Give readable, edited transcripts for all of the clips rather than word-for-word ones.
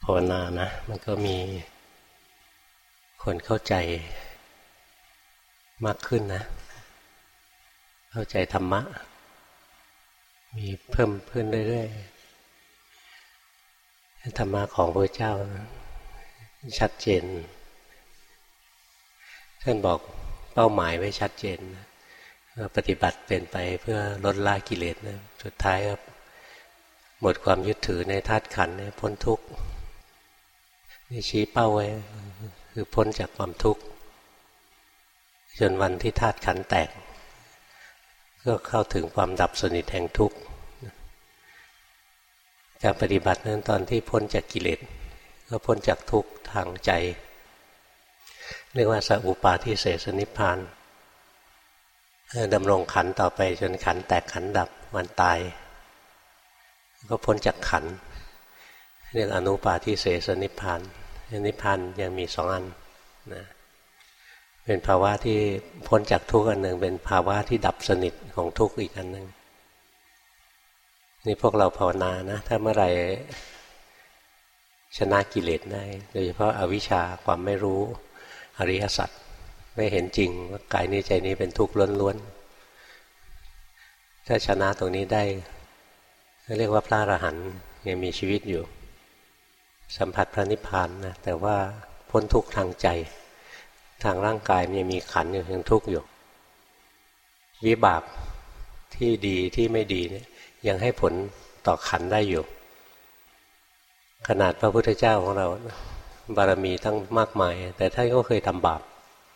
ภาวนานะมันก็มีคนเข้าใจมากขึ้นนะเข้าใจธรรมะมีเพิ่มขึ้นเรื่อยๆธรรมะของพระเจ้าชัดเจนท่านบอกเป้าหมายไว้ชัดเจนปฏิบัติเป็นไปเพื่อลดละกิเลสนะสุดท้ายก็หมดความยึดถือในธาตุขันธ์พ้นทุกข์นี่ชี้เป้าไว้คือพ้นจากความทุกข์จนวันที่ธาตุขันธ์แตกก็เข้าถึงความดับสนิทแห่งทุกข์การปฏิบัตินั้นตอนที่พ้นจากกิเลสก็พ้นจากทุกข์ทางใจเรียกว่าสัพปาทิเสสนิพพานดำรงขันธ์ต่อไปจนขันธ์แตกขันธ์ดับวันตายก็พ้นจากขันธ์เรียกอนุปาทิเสสนิพพานนิพพานยังมีสองอันนะเป็นภาวะที่พ้นจากทุกข์อันหนึ่งเป็นภาวะที่ดับสนิทของทุกข์อีกอันหนึ่งนี่พวกเราภาวนานะถ้าเมื่อไหร่ชนะกิเลสได้โดยเฉพาะอวิชชาความไม่รู้อริยสัจไม่เห็นจริงว่ากายนี้ใจนี้เป็นทุกข์ล้วนๆถ้าชนะตรงนี้ได้เรียกว่าพระอรหันต์ยังมีชีวิตอยู่สัมผัสพระนิพพานนะแต่ว่าพ้นทุกข์ทางใจทางร่างกายมันยังมีขันธ์อยู่ยังทุกข์อยู่วิบากที่ดีที่ไม่ดีเนี่ยยังให้ผลต่อขันธ์ได้อยู่ขนาดพระพุทธเจ้าของเราบารมีตั้งมากมายแต่ท่านก็เคยทำบาป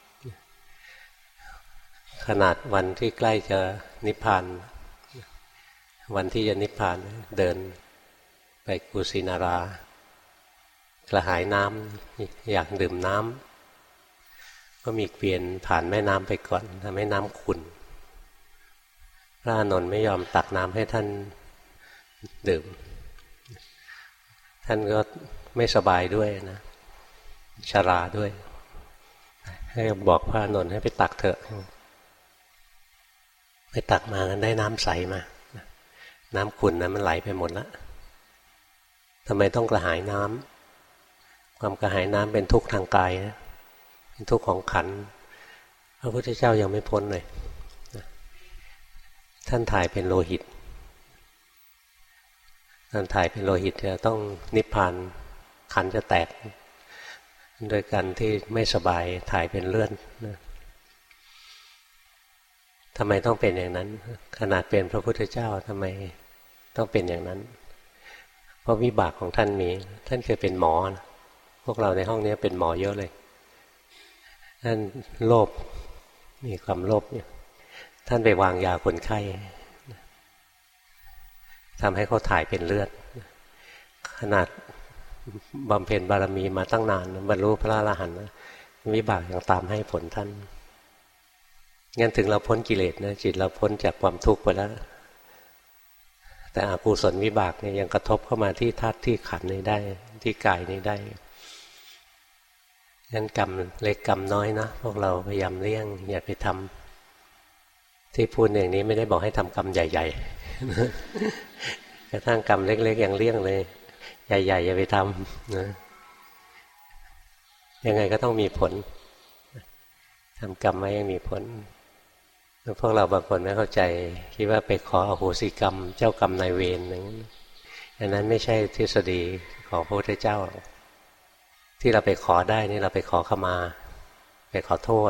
ขนาดวันที่ใกล้จะนิพพานวันที่จะนิพพานเดินไปกุสินารากระหายน้ำอยากดื่มน้ำก็มีเกวียนผ่านแม่น้ำไปก่อนทำให้น้ำขุ่นพระอานนท์ไม่ยอมตักน้ำให้ท่านดื่มท่านก็ไม่สบายด้วยนะชราด้วยให้บอกพระอานนท์ให้ไปตักเถอะไปตักมากันได้น้ำใสมาน้ำขุ่นนะมันไหลไปหมดแล้วทำไมต้องกระหายน้ำความกระหายน้ำเป็นทุกข์ทางกายนะเป็นทุกข์ของขันธ์พระพุทธเจ้ายังไม่พ้นเลยท่านถ่ายเป็นโลหิตท่านถ่ายเป็นโลหิตจะต้องนิพพานขันธ์จะแตกโดยการที่ไม่สบายถ่ายเป็นเลือดทำไมต้องเป็นอย่างนั้นขนาดเป็นพระพุทธเจ้าทำไมต้องเป็นอย่างนั้นเพราะวิบากของท่านมีท่านเคยเป็นหมอนะพวกเราในห้องนี้เป็นหมอเยอะเลยท่านโลภมีความโลภอยู่ท่านไปวางยาคนไข้ทำให้เขาถ่ายเป็นเลือดขนาดบำเพ็ญบารมีมาตั้งนานบรรลุพระอรหันต์วิบากยังตามให้ผลท่านงั้นถึงเราพ้นกิเลสนะจิตเราพ้นจากความทุกข์ไปแล้วแต่อกุศลวิบากเนี่ยยังกระทบเข้ามาที่ธาตุที่ขันธ์นี้ได้ที่กายนี้ได้งั้นกรรมเล็กกรรมน้อยนะพวกเราพยายามเลี่ยงอย่าไปทำที่พูดอย่างนี้ไม่ได้บอกให้ทำกรรมใหญ่ๆกระทั่งกรรมเล็กๆอย่างเลี่ยงเลยใหญ่ๆอย่าไปทำนะยังไงก็ต้องมีผลทำกรรมไว้ยังมีผลพวกเราบางคนไม่เข้าใจคิดว่าไปขออโหสิกรรมเจ้ากรรมนายเวรอย่างนั้นอันนั้นไม่ใช่ทฤษฎีของพระพุทธเจ้าที่เราไปขอได้นี่เราไปขอขมาไปขอโทษ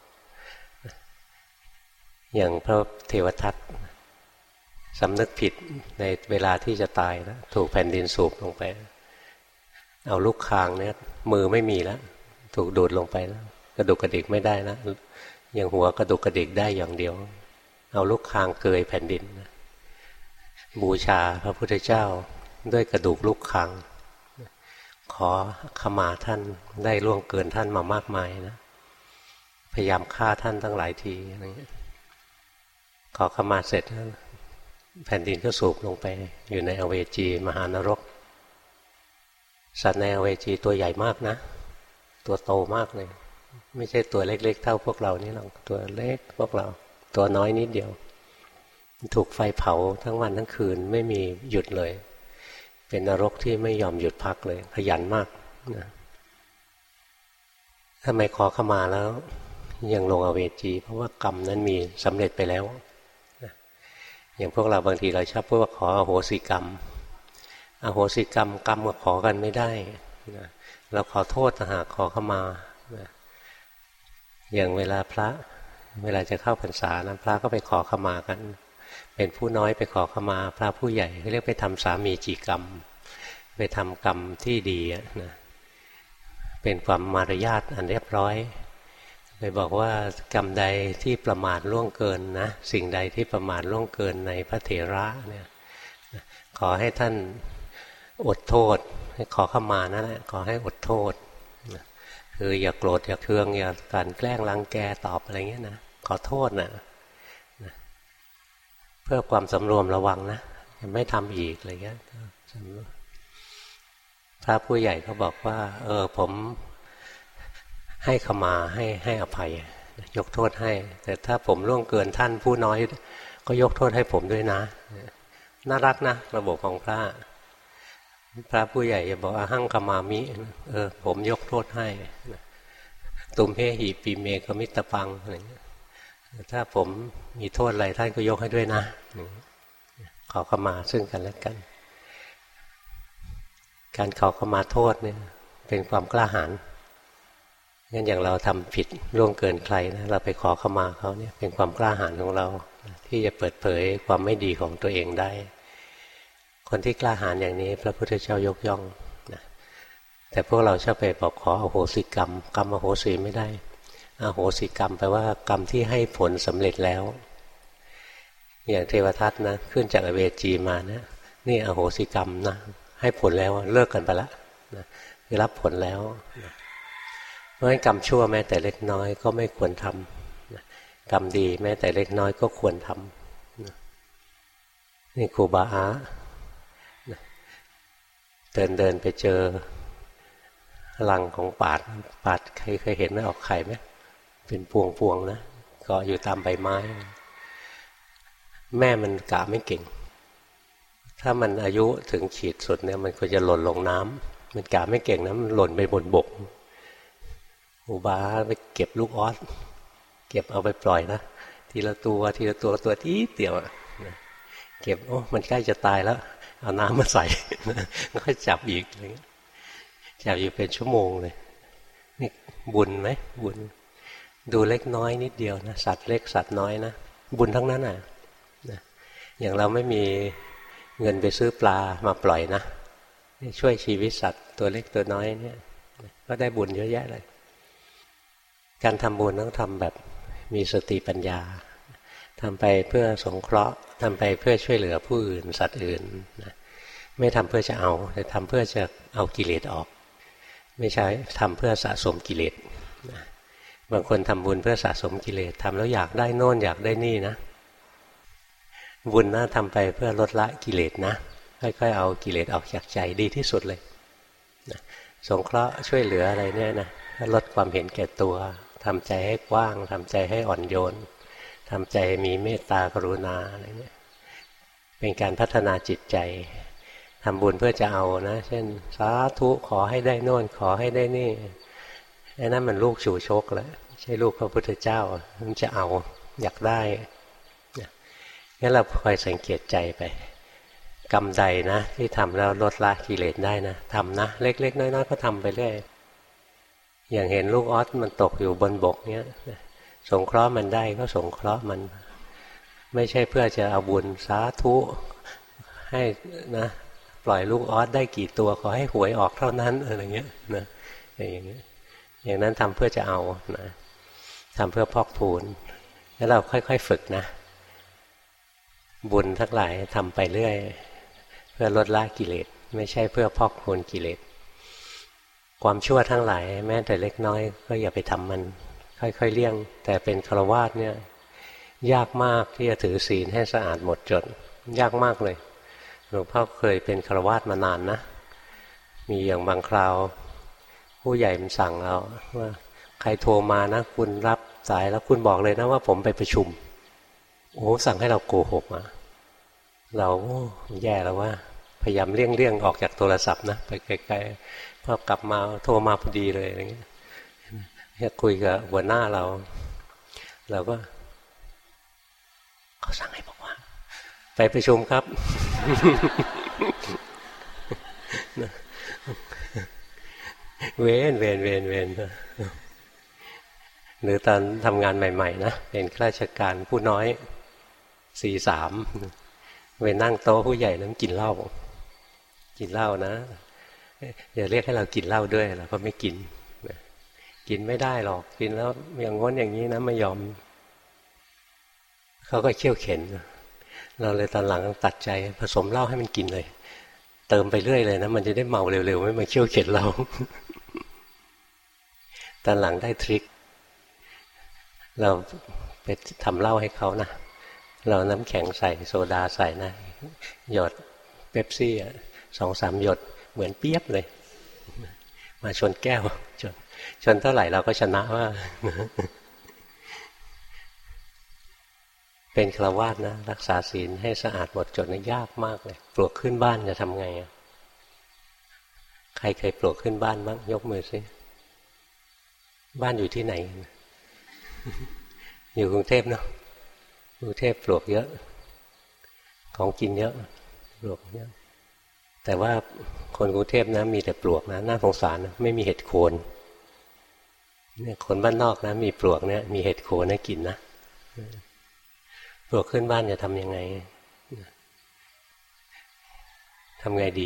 อย่างพระเทวทัตสำนึกผิดในเวลาที่จะตายแล้วถูกแผ่นดินสูบลงไปเอาลูกคางเนี่ยมือไม่มีแล้วถูกดูดลงไปแล้วกระดุกกระดิกไม่ได้นะอย่างหัวกระดุกกระดิกได้อย่างเดียวเอาลูกคางเกยแผ่นดินบูชาพระพุทธเจ้าด้วยกระดูกลูกคางขอขมาท่านได้ล่วงเกินท่านมามากมายนะพยายามฆ่าท่านตั้งหลายทีอะไรเงี้ยขอขมาเสร็จแผ่นดินก็สูบลงไปอยู่ในอเวจีมหานรกสัตว์ในอเวจีตัวใหญ่มากนะตัวโตมากเลยไม่ใช่ตัวเล็กๆเท่าพวกเรานี่หรอกตัวเล็กพวกเราตัวน้อยนิดเดียวถูกไฟเผาทั้งวันทั้งคืนไม่มีหยุดเลยเป็นนรกที่ไม่ยอมหยุดพักเลยขยันมากนะทำไมขอขมาแล้วยังลงอเวจีเพราะว่ากรรมนั้นมีสำเร็จไปแล้วนะอย่างพวกเราบางทีเราชอบพูดว่าขออโหสิกรรมอโหสิกรรมกรรมก็ขอกันไม่ได้นะเราขอโทษหากขอขมานะอย่างเวลาจะเข้าพรรษานะพระก็ไปขอขมากันเป็นผู้น้อยไปขอขมาพระผู้ใหญ่เรียกไปทำสามีจีกรรมไปทำกรรมที่ดีนะเป็นความมารยาทอันเรียบร้อยไปบอกว่ากรรมใดที่ประมาทล่วงเกินนะสิ่งใดที่ประมาทล่วงเกินในพระเถระเนี่ยขอให้ท่านอดโทษให้ขอขมานั่นแหละขอให้อดโทษคืออย่าโกรธอย่าเคืองอย่าการแกล้งรังแกตอบอะไรเงี้ยนะขอโทษนะเพื่อความสำรวมระวังนะไม่ทำอีกอะไรเงี้ยพระผู้ใหญ่เขาบอกว่าผมให้ขมาให้อภัยยกโทษให้แต่ถ้าผมล่วงเกินท่านผู้น้อยก็ยกโทษให้ผมด้วยนะน่ารักนะระบบของพระผู้ใหญ่จะบอกหั่งขมามิผมยกโทษให้ตุมเพหิปีเมกมิตรปังอะไรเงี้ยถ้าผมมีโทษอะไรท่านก็ยกให้ด้วยนะขอขมาซึ่งกันและกันการขอขมาโทษเนี่ยเป็นความกล้าหาญงั้นอย่างเราทำผิดล่วงเกินใครนะเราไปขอขมาเขาเนี่ยเป็นความกล้าหาญของเราที่จะเปิดเผยความไม่ดีของตัวเองได้คนที่กล้าหาญอย่างนี้พระพุทธเจ้ายกย่องนะแต่พวกเราชอบไปบอกขออโหสิกรรมกรรมอโหสิไม่ได้อโหสิกรรมแปลว่ากรรมที่ให้ผลสำเร็จแล้วอย่างเทวทัตนะขึ้นจากอเวจีมานะนี่อโหสิกรรมนะให้ผลแล้วเลิกกันไปแล้วนะได้รับผลแล้วนะเพราะฉะนั้นกรรมชั่วแม้แต่เล็กน้อยก็ไม่ควรทำนะกรรมดีแม้แต่เล็กน้อยก็ควรทำนะนี่ครูบาอาเดินไปเจอรังของปาดเคยเห็นไหมออกไข่ไหมเป็นพวงนะเกาะอยู่ตามใบไม้แม่มันกะไม่เก่งถ้ามันอายุถึงขีดสุดเนี่ยมันก็จะหล่นลงน้ำมันกะไม่เก่งนะมันหล่นไปบนบกอุบาไปเก็บลูกออสเก็บเอาไปปล่อยนะทีละตัวตัวที่เตี่ยวเก็บมันใกล้จะตายแล้วเอาน้ำมาใส่ก็จับอีกอะไรเงี้ยจับอยู่เป็นชั่วโมงเลยนี่บุญไหมบุญดูเล็กน้อยนิดเดียวนะสัตว์เล็กสัตว์น้อยนะบุญทั้งนั้นน่ะอย่างเราไม่มีเงินไปซื้อปลามาปล่อยนะช่วยชีวิตสัตว์ตัวเล็กตัวน้อยเนี่ยก็ได้บุญเยอะแยะเลยการทำบุญต้องทำแบบมีสติปัญญาทำไปเพื่อสงเคราะห์ทำไปเพื่อช่วยเหลือผู้อื่นสัตว์อื่นนะไม่ทำเพื่อจะเอาแต่ทำเพื่อจะเอากิเลสออกไม่ใช่ทำเพื่อสะสมกิเลสนะบางคนทำบุญเพื่อสะสมกิเลสทำแล้วอยากได้โน่นอยากได้นี่นะบุญนะทำไปเพื่อลดละกิเลสนะค่อยๆเอากิเลสออกจากใจดีที่สุดเลยนะสงเคราะห์ช่วยเหลืออะไรเนี่ยนะลดความเห็นแก่ตัวทำใจให้กว้างทำใจให้อ่อนโยนทำใจมีเมตตากรุณาอะไรเนี่ยเป็นการพัฒนาจิตใจทำบุญเพื่อจะเอานะเช่นสาธุขอให้ได้โน่นขอให้ได้นี่ไอ้นั่นมันลูกชูชกแล้วใช่ลูกพระพุทธเจ้ามันจะเอาอยากได้งั้นเราคอยสังเกตใจไปกรรมใดนะที่ทำแล้วลดละกิเลสได้นะทำนะเล็กๆน้อยๆก็ทำไปเรื่อยอย่างเห็นลูกออสมันตกอยู่บนบกเนี้ยสงเคราะห์มันได้ก็สงเคราะห์มันไม่ใช่เพื่อจะเอาบุญสาธุให้นะปล่อยลูกออสได้กี่ตัวขอให้หวยออกเท่านั้นอะไรเงี้ยนะอย่างเงี้ยอย่างนั้นทำเพื่อจะเอานะทำเพื่อพอกพูนแล้วเราค่อยๆฝึกนะบุญทั้งหลายทำไปเรื่อยเพื่อลดละกิเลสไม่ใช่เพื่อพอกพูนกิเลสความชั่วทั้งหลายแม้แต่เล็กน้อยก็อย่าไปทำมันค่อยๆเลี่ยงแต่เป็นฆราวาสเนี่ยยากมากที่จะถือศีลให้สะอาดหมดจดยากมากเลยหลวงพ่อเคยเป็นฆราวาสมานานนะมีอย่างบางคราวผู้ใหญ่มันสั่งเราว่าใครโทรมานะคุณรับสายแล้วคุณบอกเลยนะว่าผมไปประชุมโอ้สั่งให้เราโกหกมาเราแย่แล้วว่าพยายามเลี่ยงออกจากโทรศัพท์นะไปไกลๆพอกลับมาโทรมาพอดีเลยอะไรเงี้ยคุยกับหัวหน้าเราก็เขาสั่งให้บอกว่าไปประชุมครับ เว้นหรือตอนทำงานใหม่ๆนะเป็นข้าราชการผู้น้อย4-3ไปนั่งโต๊ะผู้ใหญ่นั้นกินเหล้านะอย่าเรียกให้เรากินเหล้าด้วยเราก็ไม่กินกินไม่ได้หรอกกินแล้วอย่างง้นอย่างนี้นะไม่ยอมเขาก็เขี่ยวเข็นเราเลยตอนหลังตัดใจผสมเหล้าให้มันกินเลยเติมไปเรื่อยเลยนะมันจะได้เมาเร็วๆไม่มาเขี่ยวเข็นเราตอนหลังได้ทริคเราไปทำเหล้าให้เขานะเราน้ำแข็งใส่โซดาใส่นะหยดเป๊ปซี่2-3 หยดเหมือนเปี๊ยบเลยมาชนแก้วชนเท่าไหร่เราก็ชนะว่าเป็นฆราวาสนะรักษาศีลให้สะอาดหมดจดนี่ยากมากเลยปลวกขึ้นบ้านจะทำไงใครเคยปลวกขึ้นบ้านบ้างยกมือสิบ้านอยู่ที่ไหนอยู่กรุงเทพเนาะกรุงเทพปลวกเยอะของกินเยอะปลวกเยอะแต่ว่าคนกรุงเทพนะมีแต่ปลวกนะน่าสงสารนะไม่มีเห็ดโคนเนี่ยคนบ้านนอกนะมีปลวกเนี่ยมีเห็ดโคนให้กินนะปลวกขึ้นบ้านจะทำยังไงทำไงดี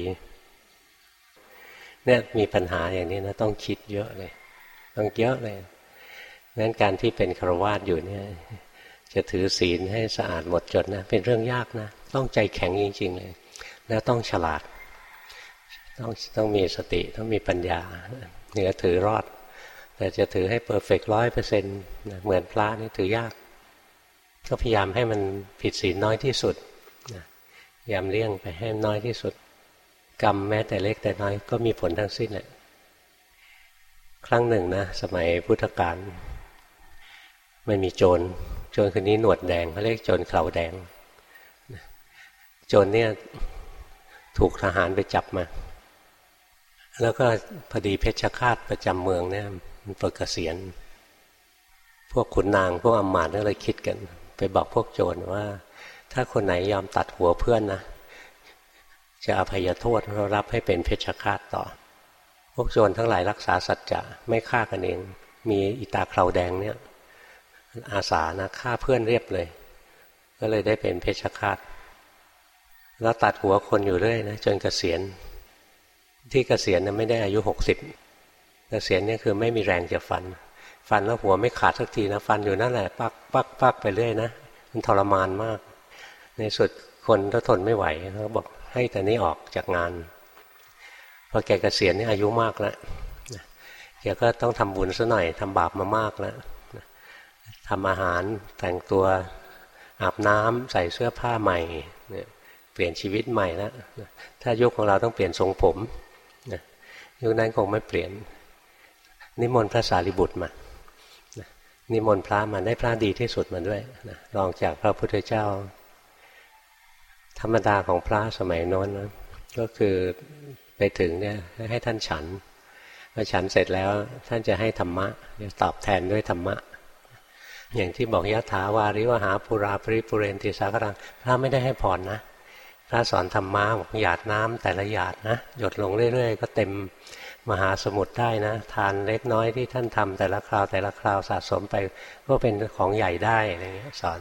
เนี่ยมีปัญหาอย่างนี้นะต้องคิดเยอะเลยต้องเยอะเลยงั้นการที่เป็นฆราวาสอยู่เนี่ยจะถือศีลให้สะอาดหมดจดนะเป็นเรื่องยากนะต้องใจแข็งจริงๆเลยแล้วต้องฉลาดต้องมีสติต้องมีปัญญาเหนือถือรอดแต่จะถือให้เพอร์เฟกต์100%เหมือนพระนี่ถือยากก็พยายามให้มันผิดศีลน้อยที่สุดพยายามเลี่ยงไปให้น้อยที่สุดกรรมแม้แต่เล็กแต่น้อยก็มีผลทั้งสิ้นแหละครั้งหนึ่งนะสมัยพุทธกาลมันมีโจรคนนี้หนวดแดงเขาเรียกโจรเคราแดงโจรเนี่ยถูกทหารไปจับมาแล้วก็พอดีเพชฌฆาตประจำเมืองเนี่ยมันปลดเกษียณพวกขุนนางพวกอำมาตย์ก็เลยคิดกันไปบอกพวกโจรว่าถ้าคนไหนยอมตัดหัวเพื่อนนะจะอภัยโทษเรารับให้เป็นเพชฌฆาตต่อพวกโจรทั้งหลายรักษาสัจจะไม่ฆ่ากันเองมีอีตาเคราแดงเนี่ยอาสานะฆ่าเพื่อนเรียบเลยก็เลยได้เป็นเพชฌฆาตแล้วตัดหัวคนอยู่เรื่อยนะจนเกษียณที่เกษียณนะไม่ได้อายุ60เกษียณเนี่ยคือไม่มีแรงจะฟันแล้วหัวไม่ขาดสักทีนะฟันอยู่นั่นแหละปักไปเรื่อยนะมันทรมานมากในสุดคนก็ทนไม่ไหวเขาบอกให้แต่นี้ออกจากงานพอแกเกษียณนี่อายุมากแล้วแกก็ต้องทำบุญซะหน่อยทำบาปมามากแล้วทำอาหารแต่งตัวอาบน้ำใส่เสื้อผ้าใหม่เปลี่ยนชีวิตใหม่แล้วถ้ายุคของเราต้องเปลี่ยนทรงผมยุคนั้นคงไม่เปลี่ยนนิมนต์พระสารีบุตรมานิมนต์พระมาได้พระดีที่สุดมาด้วยรองจากพระพุทธเจ้าธรรมดาของพระสมัยโน้นนะก็คือไปถึงเนี่ยให้ท่านฉันพอฉันเสร็จแล้วท่านจะให้ธรรมะจะตอบแทนด้วยธรรมะอย่างที่บอกยะถาวาริวหาปุราปริปุเรนติสาครังพระไม่ได้ให้พรนะพระสอนธรรมะบอกหยาดน้ำแต่ละหยาดนะหยดลงเรื่อยๆก็เต็มมหาสมุทรได้นะทานเล็กน้อยที่ท่านทำแต่ละคราวสะสมไปก็เป็นของใหญ่ได้อะไรเงี้ยสอน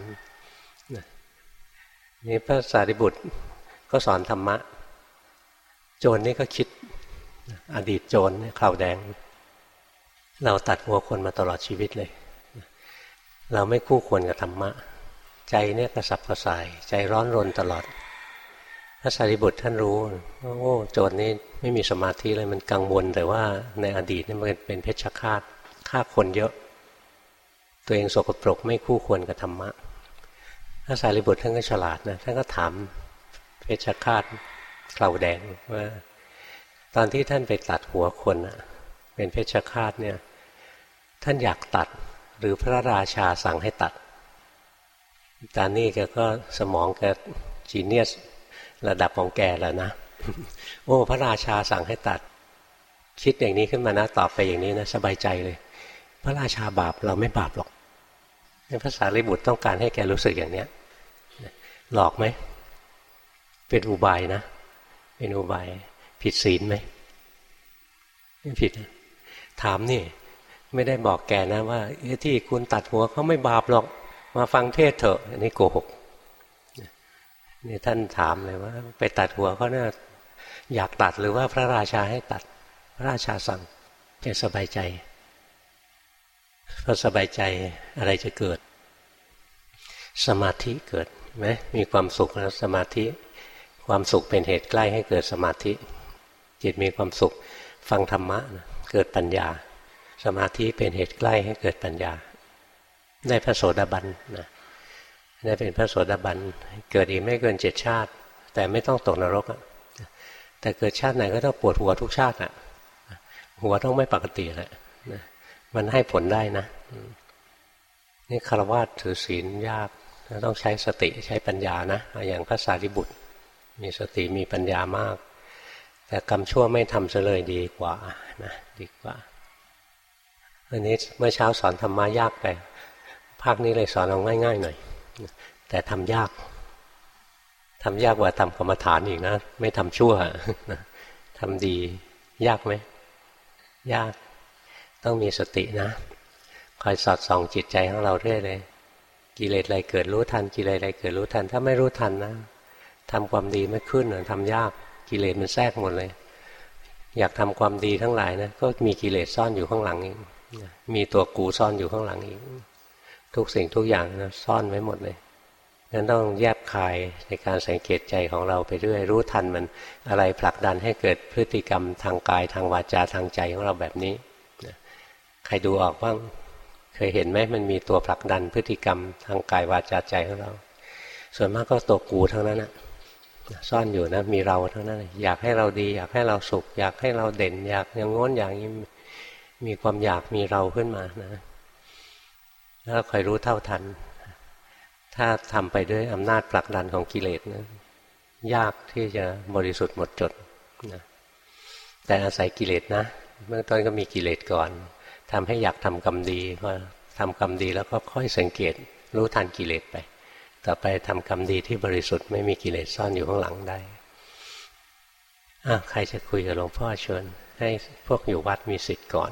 นี่พระสารีบุตรก็สอนธรรมะโจรนี่ก็คิดอดีตโจรเคราแดงเราตัดหัวคนมาตลอดชีวิตเลยเราไม่คู่ควรกับธรรมะใจเนี่ยกระสับกระส่ายใจร้อนรนตลอดพระสารีบุตรท่านรู้โอ้โจรนี่ไม่มีสมาธิเลยมันกังวลแต่ว่าในอดีตนี่มันเป็นเพชฌฆาตฆ่าคนเยอะตัวเองสกปรกไม่คู่ควรกับธรรมะพระสารีบุตรท่านก็ฉลาดนะท่านก็ถามเพชฌฆาตเคราแดงว่าตอนที่ท่านไปตัดหัวคนเป็นเพชฌฆาตเนี่ยท่านอยากตัดหรือพระราชาสั่งให้ตัดตอนนี้แกก็สมองแกจีเนียสระดับของแกแล้วนะโอ้พระราชาสั่งให้ตัดคิดอย่างนี้ขึ้นมานะตอบไปอย่างนี้นะสบายใจเลยพระราชาบาปเราไม่บาปหรอกพระสารีบุตรต้องการให้แกรู้สึกอย่างเนี้ยหลอกไหมเป็นอุบายนะเป็นอุบายผิดศีลไหมไม่ผิดถามนี่ไม่ได้บอกแกนะว่าที่คุณตัดหัวเขาไม่บาปหรอกมาฟังเทศเถอะอันนี้โกหกนี่ท่านถามเลยว่าไปตัดหัวเขาเนี่ยอยากตัดหรือว่าพระราชาให้ตัดพระราชาสั่งจะสบายใจพอสบายใจอะไรจะเกิดสมาธิเกิดไหมมีความสุขแล้วสมาธิความสุขเป็นเหตุใกล้ให้เกิดสมาธิจิตมีความสุขฟังธรรมะนะเกิดปัญญาสมาธิเป็นเหตุใกล้ให้เกิดปัญญาได้พระโสดาบันนะได้เป็นพระโสดาบันเกิดอีกไม่เกิน7 ชาติแต่ไม่ต้องตกนรกแต่เกิดชาติไหนก็ต้องปวดหัวทุกชาติหัวต้องไม่ปกติแหละมันให้ผลได้นะนี่ฆราวาสถือศีลยากต้องใช้สติใช้ปัญญานะอย่างพระสารีบุตรมีสติมีปัญญามากแต่กรรมชั่วไม่ทำซะเลยดีกว่านะดีกว่าอันนี้เมื่อเช้าสอนธรรมะยากไปภาคนี้เลยสอนเอาง่ายๆหน่อยแต่ทำยากกว่าทำกรรมฐานอีกนะไม่ทำชั่วทำดียากไหมยากต้องมีสตินะคอยสอดส่องจิตใจของเราเรื่อยเลยกิเลสอะไรเกิดรู้ทันกิเลสอะไรเกิดรู้ทันถ้าไม่รู้ทันนะทำความดีไม่ขึ้นทำยากกิเลสมันแทรกหมดเลยอยากทำความดีทั้งหลายนะก็มีกิเลสซ่อนอยู่ข้างหลังอีกมีตัวกูซ่อนอยู่ข้างหลังอีกทุกสิ่งทุกอย่างนะซ่อนไว้หมดเลยงั้นต้องแยบคายในการสังเกตใจของเราไปเรื่อยรู้ทันมันอะไรผลักดันให้เกิดพฤติกรรมทางกายทางวาจาทางใจของเราแบบนี้ใครดูออกบ้างเคยเห็นไหมมันมีตัวผลักดันพฤติกรรมทางกายวาจาใจของเราส่วนมากก็ตัวกูทั้งนั้นนะซ่อนอยู่นะมีเราทั้งนั้นอยากให้เราดีอยากให้เราสุขอยากให้เราเด่นอยากอย่างโน้นอย่างนี้มีความอยากมีเราขึ้นมานะแล้วคอยรู้เท่าทันถ้าทำไปด้วยอำนาจผลักดันของกิเลสนะยากที่จะบริสุทธิ์หมดจดนะแต่อาศัยกิเลสนะเบื้องต้นก็มีกิเลสก่อนทำให้อยากทำกรรมดีพอทำกรรมดีแล้วก็ค่อยสังเกตรู้ทันกิเลสไปต่อไปทำกรรมดีที่บริสุทธิ์ไม่มีกิเลสซ่อนอยู่ข้างหลังได้ใครจะคุยกับหลวงพ่อเชิญให้พวกอยู่วัดมีสิทธิ์ก่อน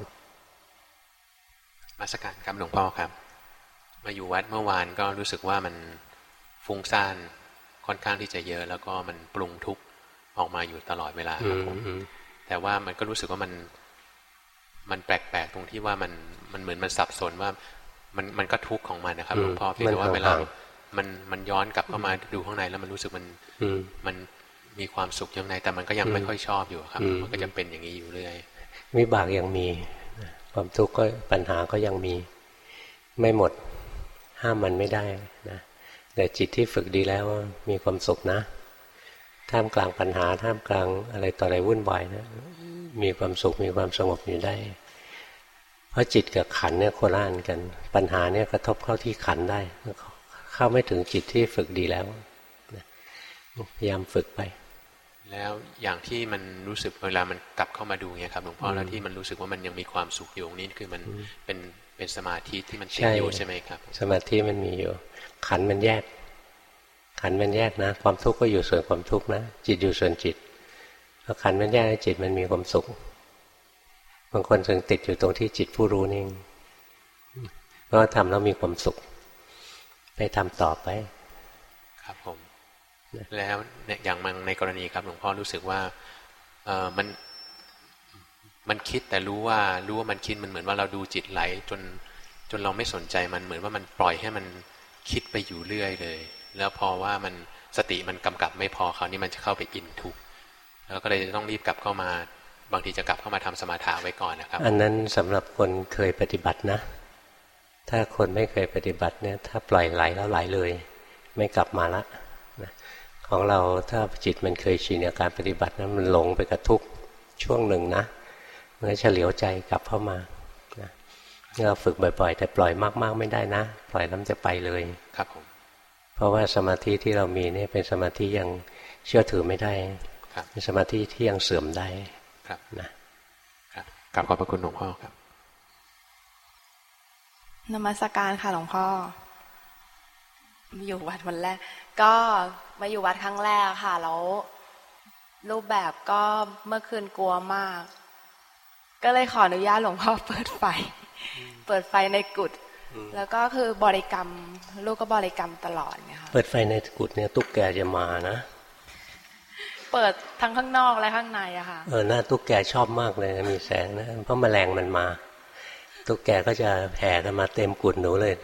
มาสักการครับหลวงพ่อครับมาอยู่วัดเมื่อวานก็รู้สึกว่ามันฟุ้งซ่านค่อนข้างที่จะเยอะแล้วก็มันปรุงทุกข์ออกมาอยู่ตลอดเวลาครับผมแต่ว่ามันก็รู้สึกว่ามันแปลกๆตรงที่ว่ามันเหมือนมันสับสนว่ามันก็ทุกข์ของมันนะครับหลวงพ่อเพียงแต่ว่าเวลามันย้อนกลับเข้ามาดูข้างในแล้วมันรู้สึกมันมีความสุขยังไงแต่มันก็ยังไม่ค่อยชอบอยู่ครับมันก็จะเป็นอย่างนี้อยู่เรื่อยวิบากยังมีความทุกข์ก็ปัญหาก็ยังมีไม่หมดห้ามมันไม่ได้นะแต่จิตที่ฝึกดีแล้วมีความสุขนะท่ามกลางปัญหาท่ามกลางอะไรต่ออะไรวุ่นวายนะมีความสุขมีความสงบอยู่ได้เพราะจิตกับขันเนี่ยโคละอันกันปัญหาเนี่ยกระทบเข้าที่ขันได้เข้าไม่ถึงจิตที่ฝึกดีแล้วพยายามฝึกไปแล้วอย่างที่มันรู้สึกเวลามันกลับเข้ามาดูเนี่ยครับหลวงพ่อแล้วที่มันรู้สึกว่ามันยังมีความสุขอยู่นี่คือมันเป็นสมาธิที่มันติดอยู่ใช่ไหมครับสมาธิมันมีอยู่ขันมันแยกนะความทุกข์ก็อยู่ส่วนความทุกข์นะจิตอยู่ส่วนจิตพอขันมันแยกจิตมันมีความสุขบางคนถึงติดอยู่ตรงที่จิตผู้รู้นี่เพราะทำแล้วมีความสุขไปทำต่อไปครับผมแล้วอย่างในกรณีครับหลวงพ่อรู้สึกว่ามันคิดแต่รู้ว่ามันคิดมันเหมือนว่าเราดูจิตไหลจนเราไม่สนใจมันเหมือนว่ามันปล่อยให้มันคิดไปอยู่เรื่อยเลยแล้วพอว่ามันสติมันกำกับไม่พอคราวนี้มันจะเข้าไปอินทุกข์แล้วก็เลยจะต้องรีบกลับเข้ามาบางทีจะกลับเข้ามาทำสมาธิไว้ก่อนนะครับอันนั้นสำหรับคนเคยปฏิบัตินะถ้าคนไม่เคยปฏิบัติเนี่ยถ้าปล่อยไหลแล้วไหลเลยไม่กลับมาละของเราถ้าจิตมันเคยชินกับการปฏิบัตินั้นมันหลงไปกับทุกช่วงหนึ่งนะมันเฉลียวใจกลับเข้ามาเราฝึกบ่อยๆแต่ปล่อยมากๆไม่ได้นะปล่อยแล้วจะไปเลยครับผมเพราะว่าสมาธิที่เรามีเนี่ยเป็นสมาธิยังเชื่อถือไม่ได้เป็นสมาธิที่ยังเสื่อมได้ครับนะครับกราบขอบพระคุณหลวงพ่อครับนมัสการค่ะหลวงพ่อมาอยู่วัดวันแรกก็มาอยู่วัดครั้งแรกค่ะแล้วรูปแบบก็เมื่อคืนกลัวมากก็เลยขออนุญาตหลวงพ่อเปิดไฟในกุฏิแล้วก็คือบริกรรมลูกก็บริกรรมตลอดเนี่ยค่ะเปิดไฟในกุฏิเนี่ยตุ๊กแกจะมานะเปิดทั้งข้างนอกและข้างในอะค่ะหน้าตุ๊กแกชอบมากเลยมีแสงนะเพราะแมลงมันมาตุ๊กแกก็จะแผ่กันมาเต็มกุฏิหนูเลย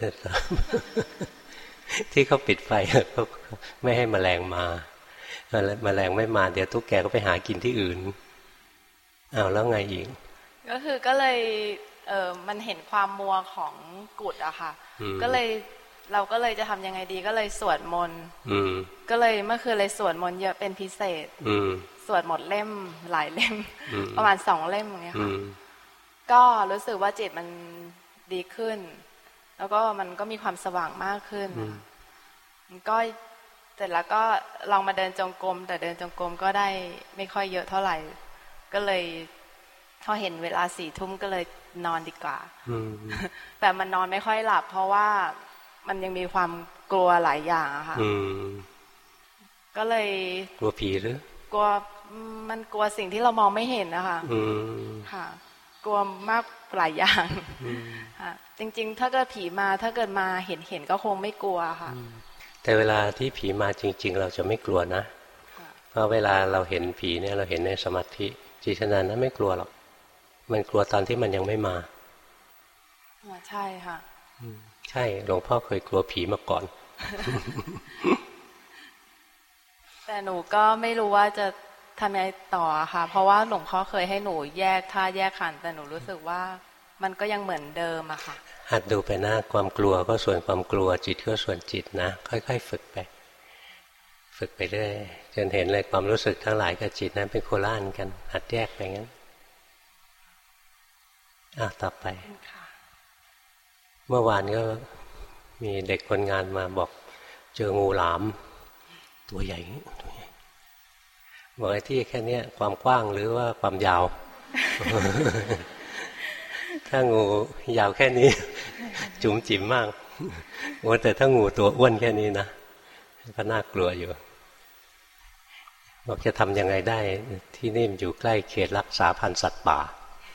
ที่เขาปิดไฟเขาไม่ให้แมลงมาแมลงไม่มาเดี๋ยวตุ๊กแกก็ไปหากินที่อื่นอ้าวแล้วไงอีกก็เลยมันเห็นความมัวของกุฏอะค่ะเราก็เลยจะทำยังไงดีก็เลยสวดมนต์ก็เลยเมื่อคืนเลยสวดมนต์เยอะเป็นพิเศษสวดหมดเล่มหลายเล่มประมาณ2 เล่มอย่างเงี้ยค่ะก็รู้สึกว่าจิตมันดีขึ้นแล้วก็มันก็มีความสว่างมากขึ้นก็เสร็จแล้วก็ลองมาเดินจงกรมแต่เดินจงกรมก็ได้ไม่ค่อยเยอะเท่าไหร่ก็เลยพอเห็นเวลา4 ทุ่มก็เลยนอนดีกว่าแต่มันนอนไม่ค่อยหลับเพราะว่ามันยังมีความกลัวหลายอย่างอะค่ะก็เลยกลัวผีหรือกลัวมันกลัวสิ่งที่เรามองไม่เห็นนะคะค่ะกลัวมากหลายอย่างค่ะจริงๆถ้าเกิดผีมาถ้าเกิดมาเห็นก็คงไม่กลัวค่ะแต่เวลาที่ผีมาจริงๆเราจะไม่กลัวนะเพราะเวลาเราเห็นผีเนี่ยเราเห็นในสมาธิจิตนั้นไม่กลัวหรอกมันกลัวตอนที่มันยังไม่มาใช่ค่ะใช่หลวงพ่อเคยกลัวผีมาก่อนแต่หนูก็ไม่รู้ว่าจะทำยังไงต่อค่ะเพราะว่าหลวงพ่อเคยให้หนูแยกท่าแยกขันธ์แต่หนูรู้สึกว่ามันก็ยังเหมือนเดิมอะค่ะหัดดูไปนะความกลัวก็ส่วนความกลัวจิตก็ส่วนจิตนะค่อยๆฝึกไปเรื่อยจนเห็นเลยความรู้สึกทั้งหลายกับจิตนั้นเป็นโคล่านกันหัดแยกไปงั้นต่อไปเมื่อวานก็มีเด็กคนงานมาบอกเจองูหลามตัวใหญ่บอกไอ้ที่แค่นี้ความกว้างหรือว่าความยาว ถ้างูยาวแค่นี้จุ๋มจิ๋มมากแต่ถ้างูตัวอ้วนแค่นี้นะก็น่ากลัวอยู่บอกจะทำยังไงได้ที่นี่อยู่ใกล้เขตรักษาพันธุ์สัตว์ป่า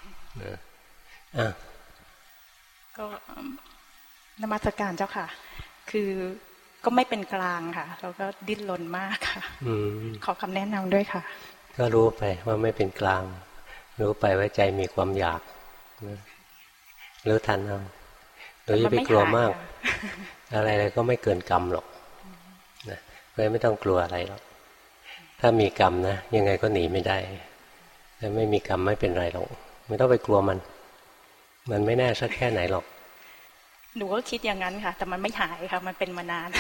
ก็นมัสการเจ้าค่ะคือก็ไม่เป็นกลางค่ะแล้วก็ดิ้นรนมากค่ะขอคำแนะนำด้วยค่ะก็รู้ไปว่าไม่เป็นกลางรู้ไปว่าใจมีความอยากรู้ทันเอาหรืออย่าไปกลัวมากอะไรก็ไม่เกินกรรมหรอกนะเลยไม่ต้องกลัวอะไรหรอกถ้ามีกรรมนะยังไงก็หนีไม่ได้ถ้าไม่มีกรรมไม่เป็นไรหรอกไม่ต้องไปกลัวมันไม่แน่สักแค่ไหนหรอกหนูก็คิดอย่างนั้นค่ะแต่มันไม่หายค่ะมันเป็นมานาน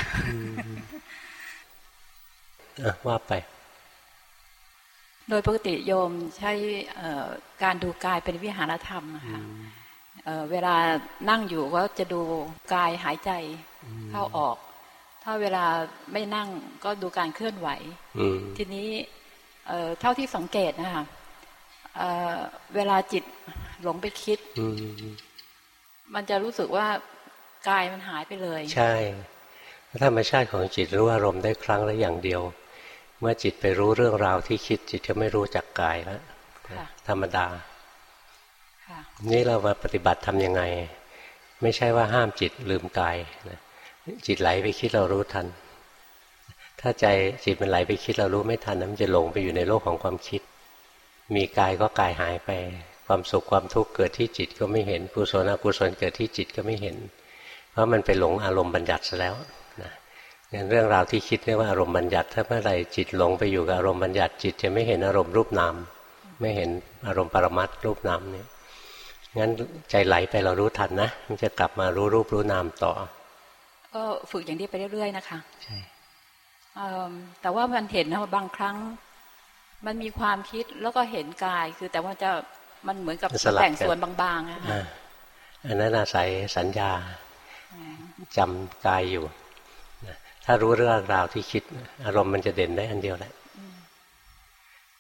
ว่าไปโดยปกติโยมใช้การดูกายเป็นวิหารธรรมค่ะเวลานั่งอยู่ก็จะดูกายหายใจเข้าออกถ้าเวลาไม่นั่งก็ดูการเคลื่อนไหวทีนี้เท่าที่สังเกตนะคะเวลาจิตหลงไปคิดมันจะรู้สึกว่ากายมันหายไปเลยใช่ธรรมชาติของจิตรู้อารมณ์ได้ครั้งละอย่างเดียวเมื่อจิตไปรู้เรื่องราวที่คิดจิตจะไม่รู้จักกายแล้วธรรมดานี่เรามาปฏิบัติทำยังไงไม่ใช่ว่าห้ามจิตลืมกายนะจิตไหลไปคิดเรารู้ทันถ้าใจจิตมันไหลไปคิดเรารู้ไม่ทันมันจะหลงไปอยู่ในโลกของความคิดมีกายก็กายหายไปความสุขความทุกข์เกิดที่จิตก็ไม่เห็นกุศลอกุศลเกิดที่จิตก็ไม่เห็นเพราะมันไปหลงอารมณ์บัญญัติซะแล้วนะงั้นเรื่องราวที่คิดเรียกว่าอารมณ์บัญญัติถ้าเมื่อไหร่จิตหลงไปอยู่กับอารมณ์บัญญัติจิตจะไม่เห็นอารมณ์รูปนามไม่เห็นอารมณ์ปรมัตถ์รูปนามเนี่ยงั้นใจไหลไปเรารู้ทันนะมันจะกลับมารู้รูปรู้นามต่อก็ฝึกอย่างนี้ไปเรื่อยๆนะคะใช่แต่ว่ามันเห็นนะบางครั้งมันมีความคิดแล้วก็เห็นกายคือแต่ว่ามันเหมือนกับแต่งส่วนบางๆนะคะอันนั้นอาศัยสัญญาจำกายอยู่ถ้ารู้เรื่องราวที่คิดอารมณ์มันจะเด่นได้อันเดียวแหละ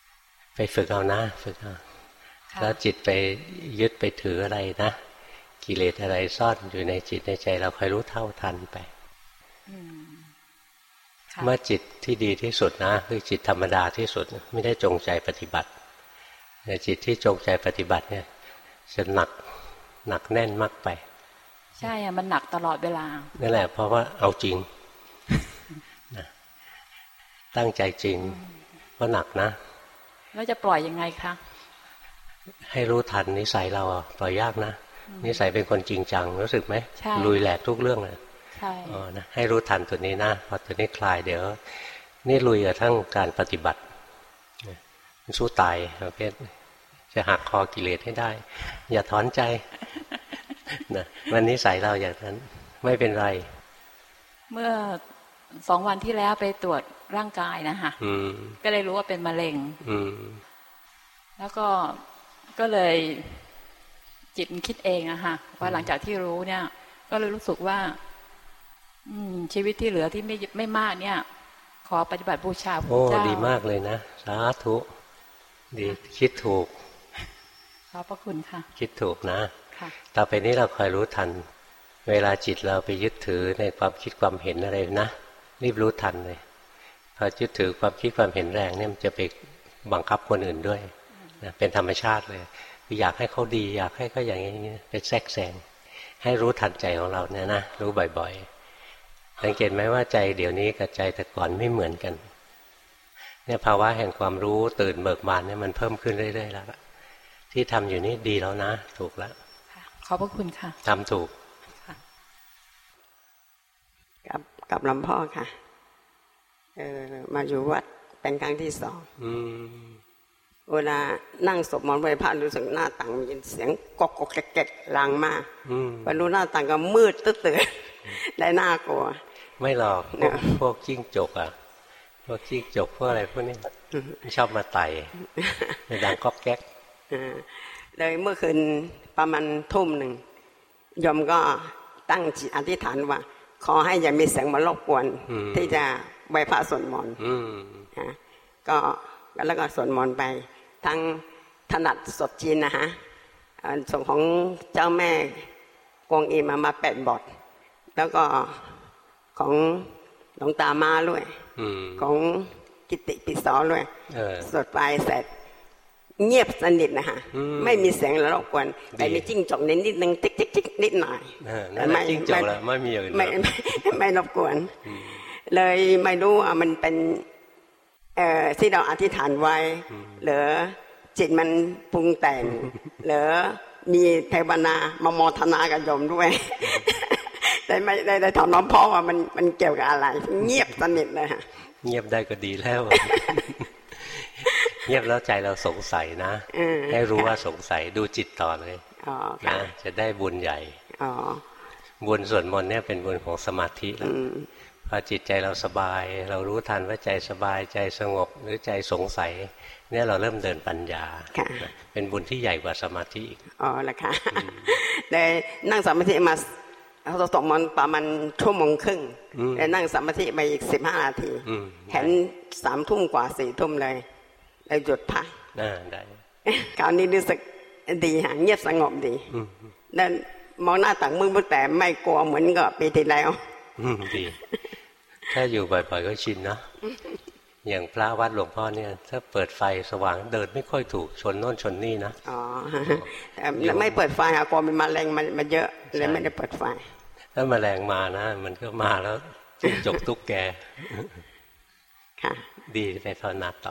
ไปฝึกเอานะฝึกเอาแล้วจิตไปยึดไปถืออะไรนะกิเลสอะไรซ่อนอยู่ในจิตในใจเราคอยรู้เท่าทันไปเมื่อจิตที่ดีที่สุดนะคือจิตธรรมดาที่สุดไม่ได้จงใจปฏิบัติแต่จิตที่จงใจปฏิบัติเนี่ยจะหนักแน่นมากไปใช่อะมันหนักตลอดเวลานั่นแหละเพราะว่าเอาจริงตั้งใจจริงก็หนักนะแล้วจะปล่อยยังไงคะให้รู้ทันนิสัยเราปล่อยยากนะนิสัยเป็นคนจริงจังรู้สึกไหมลุยแหลกทุกเรื่องเลยใช่นะให้รู้ทันตัวนี้นะพอตัวนี้คลายเดี๋ยวนี่ลุยกับทั้งการปฏิบัติมันสู้ตายประเภทจะหักคอกิเลสให้ได้อย่าถอนใจนะวันนี้ใส่เราอย่างนั้นไม่เป็นไรเมื่อ2 วันที่แล้วไปตรวจร่างกายนะคะก็เลยรู้ว่าเป็นมะเร็งแล้วก็เลยจิตคิดเองอะค่ะว่าหลังจากที่รู้เนี่ยก็เลยรู้สึกว่าชีวิตที่เหลือที่ไม่มากเนี่ยขอปฏิบัติบูชาพระเจ้าดีมากเลยนะสาธุดีคิดถูกขอบพระคุณค่ะคิดถูกนะต่อไปนี้เราคอยรู้ทันเวลาจิตเราไปยึดถือในความคิดความเห็นอะไรนะรีบรู้ทันเลยพอยึดถือความคิดความเห็นแรงเนี่ยมันจะไปบังคับคนอื่นด้วยนะเป็นธรรมชาติเลยคืออยากให้เขาดีอยากให้เขาอย่างนี้เป็นแทรกแซงให้รู้ทันใจของเราเนี่ยนะรู้บ่อยๆสังเกตไหมว่าใจเดี๋ยวนี้กับใจแต่ก่อนไม่เหมือนกันเนี่ยภาวะแห่งความรู้ตื่นเบิกบานเนี่ยมันเพิ่มขึ้นเรื่อยๆแล้วที่ทำอยู่นี่ดีแล้วนะถูกแล้วขอบพระคุณค่ะทำถูกกับหลวงพ่อค่ะมาอยู่วัดเป็นครั้งที่2เวลานั่งสวดมนต์ไหว้พระรู้สึกหน้าต่างมีเสียงกอกๆแกะๆลังมากพอรู้หน้าต่างก็มืดตื้อๆได้น่ากลัวไม่หรอกพวกจิ้งจกอ่ะพวกจิ้งจกพวกอะไรพวกนี้ชอบมาไต่ดังก๊อกแก๊กเลยเมื่อคืนประมาณทุ่มหนึ่งยมก็ตั้งจิตอธิษฐานว่าขอให้อย่ามีเสียงมารบกวนที่จะไหว้พระสวดมนต์ก็แล้วก็สวดมนต์ไปทั้งถนัดสวดจีนนะฮะส่งของเจ้าแม่กวงอิมมา8 บทแล้วก็ของหลวงตามาด้วยของกิติปิสอด้วยสวดไปเสร็จเงียบสนิทนะฮะไม่มีเสียงรบกวนแต่มีจิ้งจกนิดนึงติ๊กติ๊กติ๊กนิดหน่อยไม่จิ้งจกแล้วไม่มีอื่นไม่รบกวนเลยไม่รู้ว่ามันเป็นที่เราอธิษฐานไว้หรือจิตมันปรุงแต่งหรือมีเทวดามามอทนากับโยมด้วยแต่ไม่ได้ถามน้องพ่อว่ามันเกี่ยวกับอะไรเงียบสนิทเลยฮะเงียบได้ก็ดีแล้วเงียบแล้วใจเราสงสัยนะให้รู้ว่าสงสัยดูจิตต่อเลยนะจะได้บุญใหญ่บุญส่วนมนต์เนี่ยเป็นบุญของสมาธิแล้วพอจิตใจเราสบายเรารู้ทันว่าใจสบายใจสงบหรือใจสงสัยเนี่ยเราเริ่มเดินปัญญาเป็นบุญที่ใหญ่กว่าสมาธิอีกแล้วค่ะได้นั่งสมาธิมาเราสวดมนต์ประมาณ1.5 ชั่วโมงแล้วนั่งสมาธิไปอีก15 นาทีเห็น3 ทุ่มกว่า4 ทุ่มเลยแล้วหยุดพักได้คราวนี้รู้สึกดีฮะเงียบสงบดีแล้วมองหน้าต่างมืดแต่ไม่กลัวเหมือนกับปีที่แล้วดีถ้าอยู่บ่อยๆก็ชินนะอย่างพระวัดหลวงพ่อเนี่ยถ้าเปิดไฟสว่างเดินไม่ค่อยถูกชนโน่นชนนี่นะแต่ไม่เปิดไฟกลัวมีแมลงมันเยอะเลยไม่ได้เปิดไฟถ้าแมลงมานะมันก็มาแล้วจิ้งจกตุ๊กแกดีไปภาวนาต่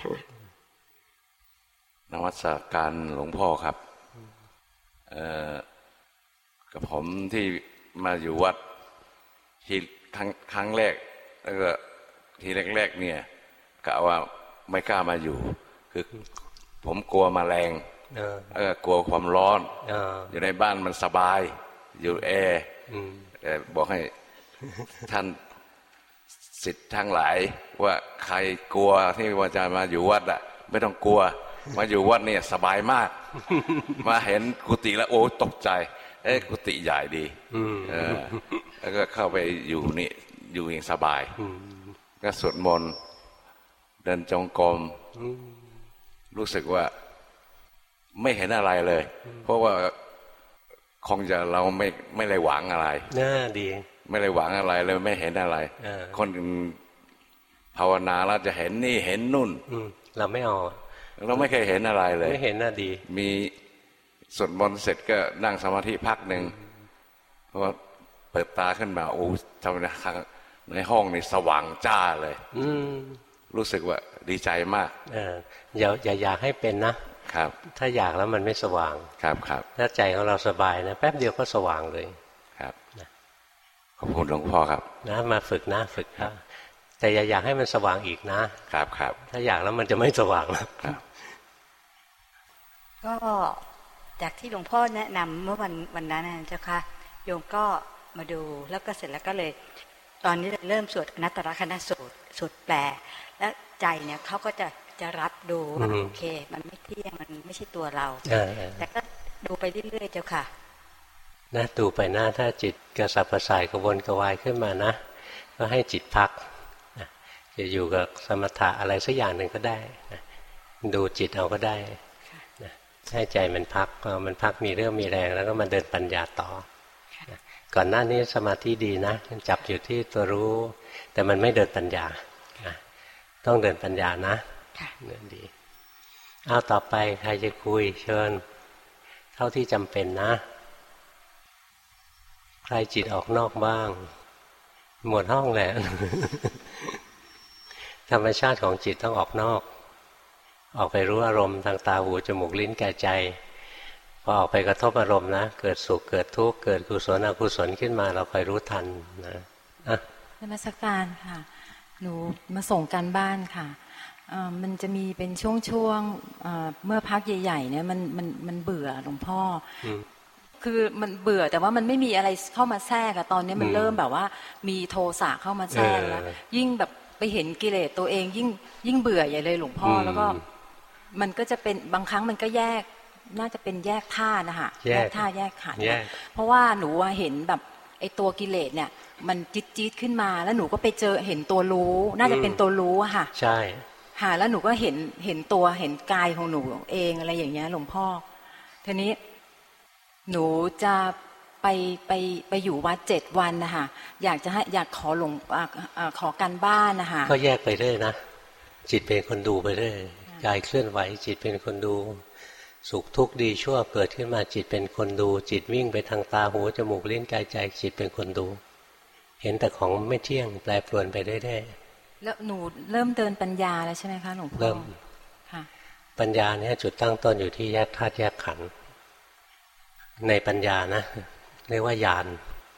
อนมัสการหลวงพ่อครับกับผมที่มาอยู่วัดที่ครั้งแรกแล้วก็ทีแรกๆเนี่ยกะว่าไม่กล้ามาอยู่คือผมกลัวแมลงแล้วก็กลัวความร้อนอยู่ในบ้านมันสบายอยู่แอร์แต่บอกให้ท่านศิษย์ทั้งหลายว่าใครกลัวที่ว่าจะมาอยู่วัดอ่ะไม่ต้องกลัวมาอยู่วัดเนี่ยสบายมากมาเห็นกุฏิแล้วโอ้ตกใจกุฏิใหญ่ดีแล้วก็เข้าไปอยู่นี่อยู่อย่างสบายก็สวดมนต์เดินจงกรมรู้สึกว่าไม่เห็นอะไรเลยเพราะว่าคงจะเราไม่ได้หวังอะไรน่าดีไม่ได้หวังอะไรเลยไม่เห็นอะไรคนภาวนาแล้วจะเห็นนี่เห็นนู่นเราไม่เอาเราไม่เคยเห็นอะไรเลยไม่เห็นน่าดีมีสวดมนต์เสร็จก็นั่งสมาธิพักหนึ่งเพราะเปิดตาขึ้นมาโอ้ทำไมในห้องนี่สว่างจ้าเลยรู้สึกว่าดีใจมากอย่าอยากให้เป็นนะครับถ้าอยากแล้วมันไม่สว่างครับครับถ้าใจของเราสบายนะแป๊บเดียวก็สว่างเลยครับขอบคุณหลวงพ่อครับนะมาฝึกนะฝึกครับแต่อย่าอยากให้มันสว่างอีกนะครับครับถ้าอยากแล้วมันจะไม่สว่างแล้วก็จากที่หลวงพ่อแนะนำเมื่อวันนั้นนะเจ้าค่ะโยมก็มาดูแล้วก็เสร็จแล้วก็เลยตอนนี้เริ่มสวดอนัตตลกนัสสูตรสวดแปลแล้วใจเนี่ยเขาก็จะรับดูว่าโอเคมันไม่เที่ยงมันไม่ใช่ตัวเราแต่ก็ดูไปเรื่อยๆเจ้าค่ะนะดูไปนะถ้าจิตกระสับกระส่ายกระวนกระวายขึ้นมานะก็ให้จิตพักจะอยู่กับสมถะอะไรสักอย่างหนึ่งก็ได้ดูจิตเอาก็ได้ให้ใจมันพักพอมันพักมีเรื่องมีแรงแล้วก็มาเดินปัญญาต่อก่อนหน้านี้สมาธิดีนะจับอยู่ที่ตัวรู้แต่มันไม่เดินปัญญาต้องเดินปัญญานะเดินดีเอาต่อไปใครจะคุยเชิญเท่าที่จำเป็นนะใครจิตออกนอกบ้างหมดห้องแหละ ธรรมชาติของจิตต้องออกนอกออกไปรู้อารมณ์ทางตาหูจมูกลิ้นกายใจพอออกไปกระทบอารมณ์นะเกิดสุขเกิดทุกข์เกิดกุศลอกุศลขึ้นมาเราคอยรู้ทันนะนมัสการค่ะหนูมาส่งการบ้านค่ะมันจะมีเป็นช่วงเมื่อพักใหญ่ๆเนี่ยมันเบื่อหลวงพ่อคือมันเบื่อแต่ว่ามันไม่มีอะไรเข้ามาแทรกอะตอนนี้มันเริ่มแบบว่ามีโทสะเข้ามาแทรกแล้วยิ่งแบบไปเห็นกิเลสตัวเองยิ่งเบื่อใหญ่เลยหลวงพ่อแล้วก็มันก็จะเป็นบางครั้งมันก็แยกน่าจะเป็นแยกธาตุนะคะแยกธาตุแยกขันธ์เพราะว่าหนูเห็นแบบไอ้ตัวกิเลสเนี่ยมันจี๊ดขึ้นมาแล้วหนูก็ไปเห็นตัวรู้น่าจะเป็นตัวรู้อะค่ะใช่ค่ะแล้วหนูก็เห็นตัวเห็นกายของหนูเองอะไรอย่างเงี้ยหลวงพ่อทีนี้หนูจะไปอยู่วัด7 วันนะคะอยากขอการบ้านนะคะก็แยกไปเรื่อยนะจิตเป็นคนดูไปเรื่อยกายเคลื่อนไหวจิตเป็นคนดูสุขทุกข์ดีชั่วเกิดขึ้นมาจิตเป็นคนดูจิตวิ่งไปทางตาหูจมูกลิ้นกายใจจิตเป็นคนดูเห็นแต่ของไม่เที่ยงแปรปรวนไปเรื่อยๆแล้วหนูเริ่มเดินปัญญาแล้วใช่ไหมคะหลวงพ่อเริ่มค่ะปัญญาเนี่ยจุดตั้งต้นอยู่ที่แยกธาตุแยกขันธ์ในปัญญานะเรียกว่าญาณ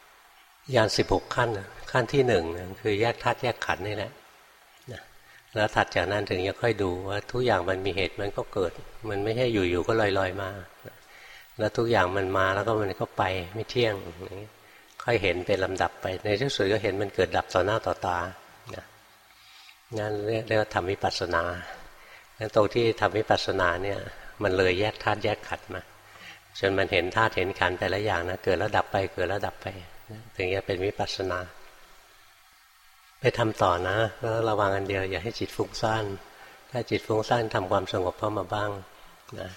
16 ขั้นขั้นที่1คือแยกธาตุแยกขันธ์นี่แหละแล้วถัดจากนั้นถึงจะค่อยดูว่าทุกอย่างมันมีเหตุมันก็เกิดมันไม่ใช่อยู่ๆก็ลอยๆมาแล้วทุกอย่างมันมาแล้วก็มันก็ไปไม่เที่ยงค่อยเห็นเป็นลำดับไปในที่สุดก็เห็นมันเกิดดับต่อหน้าต่อตานั่นเรียกว่าทำวิปัสสนาแล้วตรงที่ทำวิปัสสนาเนี่ยมันเลยแยกธาตุแยกขันธ์มาจนมันเห็นธาตุเห็นขันธ์แต่ละอย่างนะเกิดแล้วดับไปเกิดแล้วดับไปถึงจะเป็นวิปัสสนาไปทำต่อนะแล้วระวังอันเดียวอย่าให้จิตฟุ้งซ่านถ้าจิตฟุ้งซ่านทำความสงบเข้ามาบ้างนะ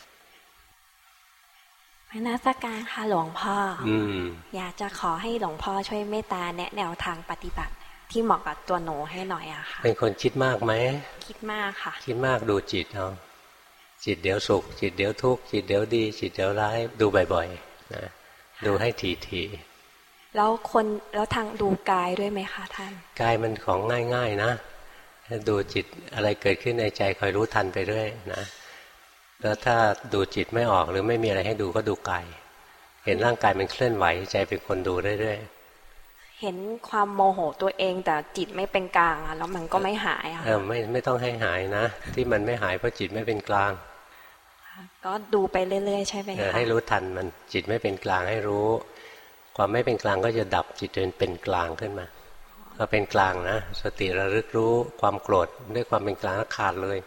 พระนักการค่ะหลวงพ่ออยากจะขอให้หลวงพ่อช่วยเมตตาแนะแนวทางปฏิบัติที่เหมาะกับตัวหนูให้หน่อยอะค่ะเป็นคนคิดมากไหมคิดมากค่ะคิดมากดูจิตเอาจิตเดี๋ยวสุขจิตเดี๋ยวทุกข์จิตเดี๋ยวดีจิตเดี๋ยวร้ายดูบ่อยๆนะดูให้ถี่แล้วทางดูกายด้วยไหมคะท่านกายมันของง่ายๆนะดูจิตอะไรเกิดขึ้นในใจคอยรู้ทันไปเรื่อยนะแล้วถ้าดูจิตไม่ออกหรือไม่มีอะไรให้ดูก็ดูกายเห็นร่างกายมันเคลื่อนไหวใจเป็นคนดูเรื่อยๆเห็นความโมโหตัวเองแต่จิตไม่เป็นกลางแล้วมันก็ไม่หายค่ะไม่ต้องให้หายนะที่มันไม่หายเพราะจิตไม่เป็นกลางก็ดูไปเรื่อยๆใช่ไหมคะให้รู้ทันมันจิตไม่เป็นกลางให้รู้ความไม่เป็นกลางก็จะดับจิตเป็นกลางขึ้นมาพอเป็นกลางนะสติระลึกรู้ความโกรธด้วยความเป็นกลางขาดเลย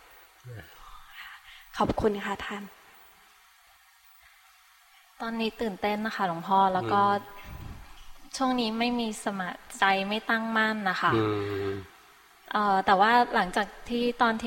ขอบคุณค่ะท่านตอนนี้ตื่นเต้นนะคะหลวงพ่อแล้วก็ช่วงนี้ไม่มีสมาธิใจไม่ตั้งมั่นนะคะแต่ว่าหลังจากที่ตอนที่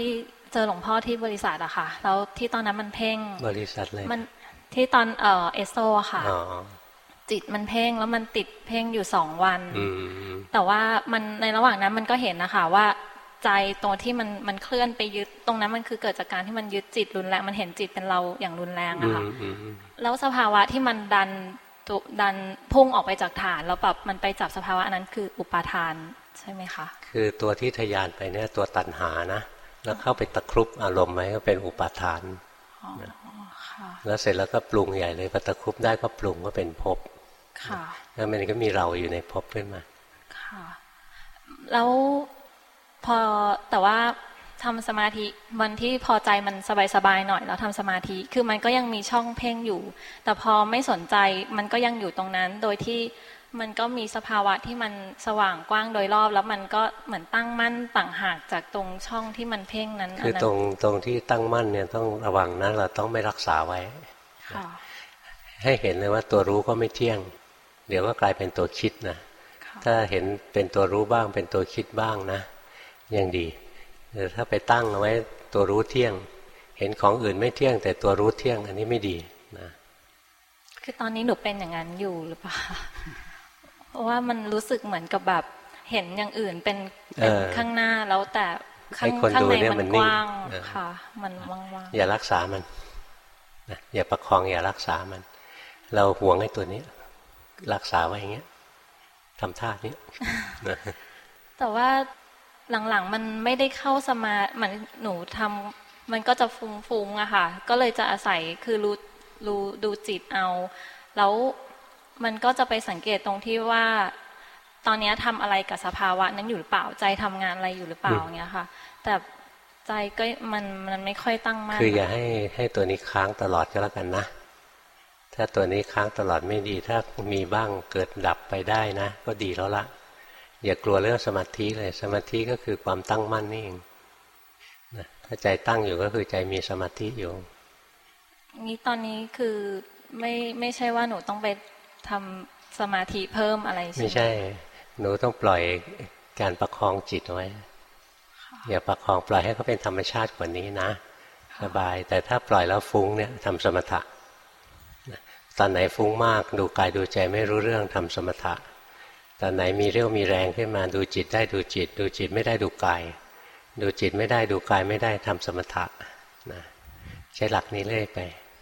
เจอหลวงพ่อที่บริษัทอะค่ะแล้วที่ตอนนั้นมันเพ่งบริษัทเลยมันที่ตอนเอสโซอะค่ะจิตมันเพ่งแล้วมันติดเพ่งอยู่2 วันแต่ว่ามันในระหว่างนั้นมันก็เห็นนะคะว่าใจตรงที่มันเคลื่อนไปยึดตรงนั้นมันคือเกิดจากการที่มันยึดจิตรุนแรงมันเห็นจิตเป็นเราอย่างรุนแรงอะค่ะแล้วสภาวะที่มันดันพุ่งออกไปจากฐานแล้วแบบมันไปจับสภาวะนั้นคืออุปาทานใช่ไหมคะคือตัวที่ทะยานไปเนี่ยตัวตัณหานะแล้วเข้าไปตะครุบอารมณ์ไว้ก็เป็นอุปาทานแล้วเสร็จแล้วก็ปรุงใหญ่เลยพอตะครุบได้ก็ปรุงก็เป็นภพแล้วมันก็มีเราอยู่ในภพขึ้นมาค่ะแล้วพอแต่ว่าทำสมาธิวันที่พอใจมันสบายๆหน่อยแล้วทำสมาธิคือมันก็ยังมีช่องเพ่งอยู่แต่พอไม่สนใจมันก็ยังอยู่ตรงนั้นโดยที่มันก็มีสภาวะที่มันสว่างกว้างโดยรอบแล้วมันก็เหมือนตั้งมั่นต่างหากจากตรงช่องที่มันเพ่งนั้นคือตรงที่ตั้งมั่นเนี่ยต้องระวังนะเราต้องไม่รักษาไว้ให้เห็นเลยว่าตัวรู้ก็ไม่เที่ยงเดี๋ยวก็กลายเป็นตัวคิดนะถ้าเห็นเป็นตัวรู้บ้างเป็นตัวคิดบ้างนะยังดีแต่ถ้าไปตั้งเอาไว้ตัวรู้เที่ยงเห็นของอื่นไม่เที่ยงแต่ตัวรู้เที่ยงอันนี้ไม่ดีนะคือตอนนี้หนูเป็นอย่างนั้นอยู่หรือเปล่าเพราะว่ามันรู้สึกเหมือนกับแบบเห็นอย่างอื่นเป็นข้างหน้าแล้วแต่ข้างในมันกว้างค่ะมันว่างๆอย่ารักษามันนะอย่าประคองอย่ารักษามันเราหวงไอ้ตัวนี้รักษาไว้อย่างเงี้ยทำท่านี้แต่ว่าหลังๆมันไม่ได้เข้าสมาเหมือนหนูทำมันก็จะฟุ้งๆอะค่ะก็เลยจะอาศัยคือรู้ดูจิตเอาแล้วมันก็จะไปสังเกตตรงที่ว่าตอนนี้ทำอะไรกับสภาวะนั้นอยู่หรือเปล่าใจทำงานอะไรอยู่หรือเปล่าเงี้ยค่ะแต่ใจก็มันไม่ค่อยตั้งมั่นคืออย่าให้ตัวนี้ค้างตลอดก็แล้วกันนะถ้าตัวนี้ค้างตลอดไม่ดีถ้ามีบ้างเกิดดับไปได้นะก็ดีแล้วละอย่ากลัวเรื่องสมาธิเลยสมาธิก็คือความตั้งมั่นนี่เองนะถ้าใจตั้งอยู่ก็คือใจมีสมาธิอยู่งี้ตอนนี้คือไม่ใช่ว่าหนูต้องไปทำสมาธิเพิ่มอะไรใช่ไหมไม่ใช่หนูต้องปล่อยการประคองจิตไว้อย่าประคองปล่อยให้เขาเป็นธรรมชาติกว่านี้นะสบายแต่ถ้าปล่อยแล้วฟุ้งเนี่ยทำสมถะตอนไหนฟุ้งมากดูกายดูใจไม่รู้เรื่องทำสมถะตอนไหนมีเรี่ยวมีแรงขึ้นมาดูจิตได้ดูจิตดูจิตไม่ได้ดูกายดูจิตไม่ได้ดูกายไม่ได้ทำสมถะนะใช้หลักนี้เรื่อยไป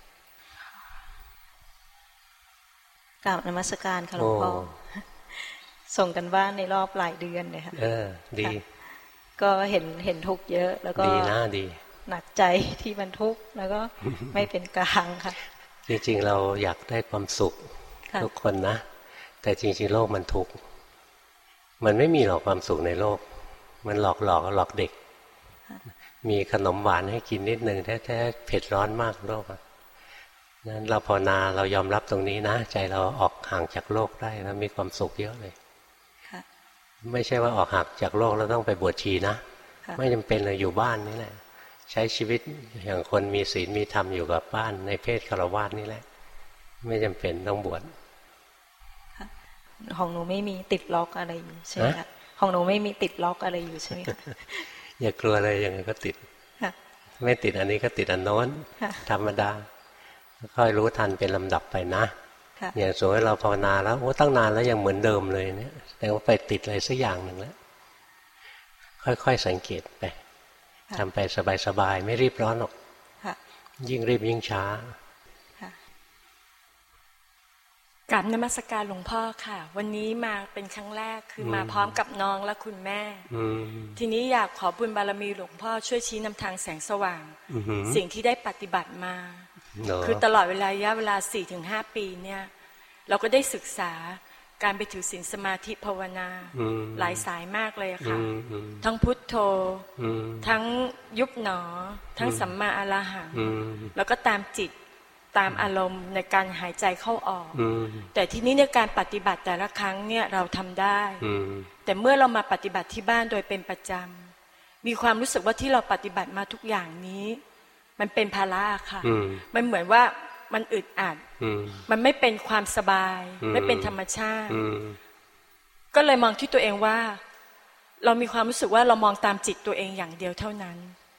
กราบนมัสการค่ะหลวงพ่อส่งกันบ้านในรอบหลายเดือนเลยค่ะดีก็เห็นทุกข์เยอะแล้วก็ดีนะดีหนักใจที่มันทุกข์แล้วก็ไม่เป็นกลางค่ะจริงๆเราอยากได้ความสุขทุกคนนะแต่จริงๆโลกมันทุกข์มันไม่มีหรอกความสุขในโลกมันหลอกเด็กมีขนมหวานให้กินนิดนึงแท้ๆเผ็ดร้อนมากโลกนั้นเราภาวนาเรายอมรับตรงนี้นะใจเราออกห่างจากโลกได้แล้วมีความสุขเยอะเลยไม่ใช่ว่าออกห่างจากโลกแล้วต้องไปบวชชีนะไม่จำเป็นเลยอยู่บ้านนี่แหละใช้ชีวิตอย่างคนมีศีลมีธรรมอยู่กับบ้านในเพศฆราวาสนี่แหละไม่จำเป็นต้องบวชของหนูไม่มีติดล็อกอะไรอยู่ใช่ไหมคะของหนูไม่มีติดล็อกอะไรอยู่ใช่ไหมคะอย่ากลัวเลยยังไงก็ติดไม่ติดอันนี้ก็ติดอันโน้นธรรมดาค่อยรู้ทันเป็นลำดับไปนะอย่างสมมติเราภาวนาแล้วโอ้ตั้งนานแล้วยังเหมือนเดิมเลยเนี่ยแต่ว่าไปติดอะไรสักอย่างหนึ่งแล้วค่อยๆสังเกตไปทำไปสบายๆไม่รีบร้อนหรอกยิ่งรีบยิ่งช้ากราบนมัสการหลวงพ่อค่ะวันนี้มาเป็นครั้งแรกคือมาพร้อมกับน้องและคุณแม่ทีนี้อยากขอบุญบารมีหลวงพ่อช่วยชี้นำทางแสงสว่างสิ่งที่ได้ปฏิบัติมาคือตลอดระยะเวลา 4-5 ปีเนี่ยเราก็ได้ศึกษาการไปถือศีลสมาธิภาวนาหลายสายมากเลยค่ะทั้งพุทโธทั้งยุบหนอทั้งสัมมาอรหังแล้วก็ตามจิตตามอารมณ์ในการหายใจเข้าออกแต่ที่นี้ในการปฏิบัติแต่ละครั้งเนี่ยเราทำได้แต่เมื่อเรามาปฏิบัติที่บ้านโดยเป็นประจำมีความรู้สึกว่าที่เราปฏิบัติมาทุกอย่างนี้มันเป็นภาระค่ะมันเหมือนว่ามันอึดอัดมันไม่เป็นความสบายไม่เป็นธรรมชาติก็เลยมองที่ตัวเองว่าเรามีความรู้สึกว่าเรามองตามจิตตัวเองอย่างเดียวเท่านั้น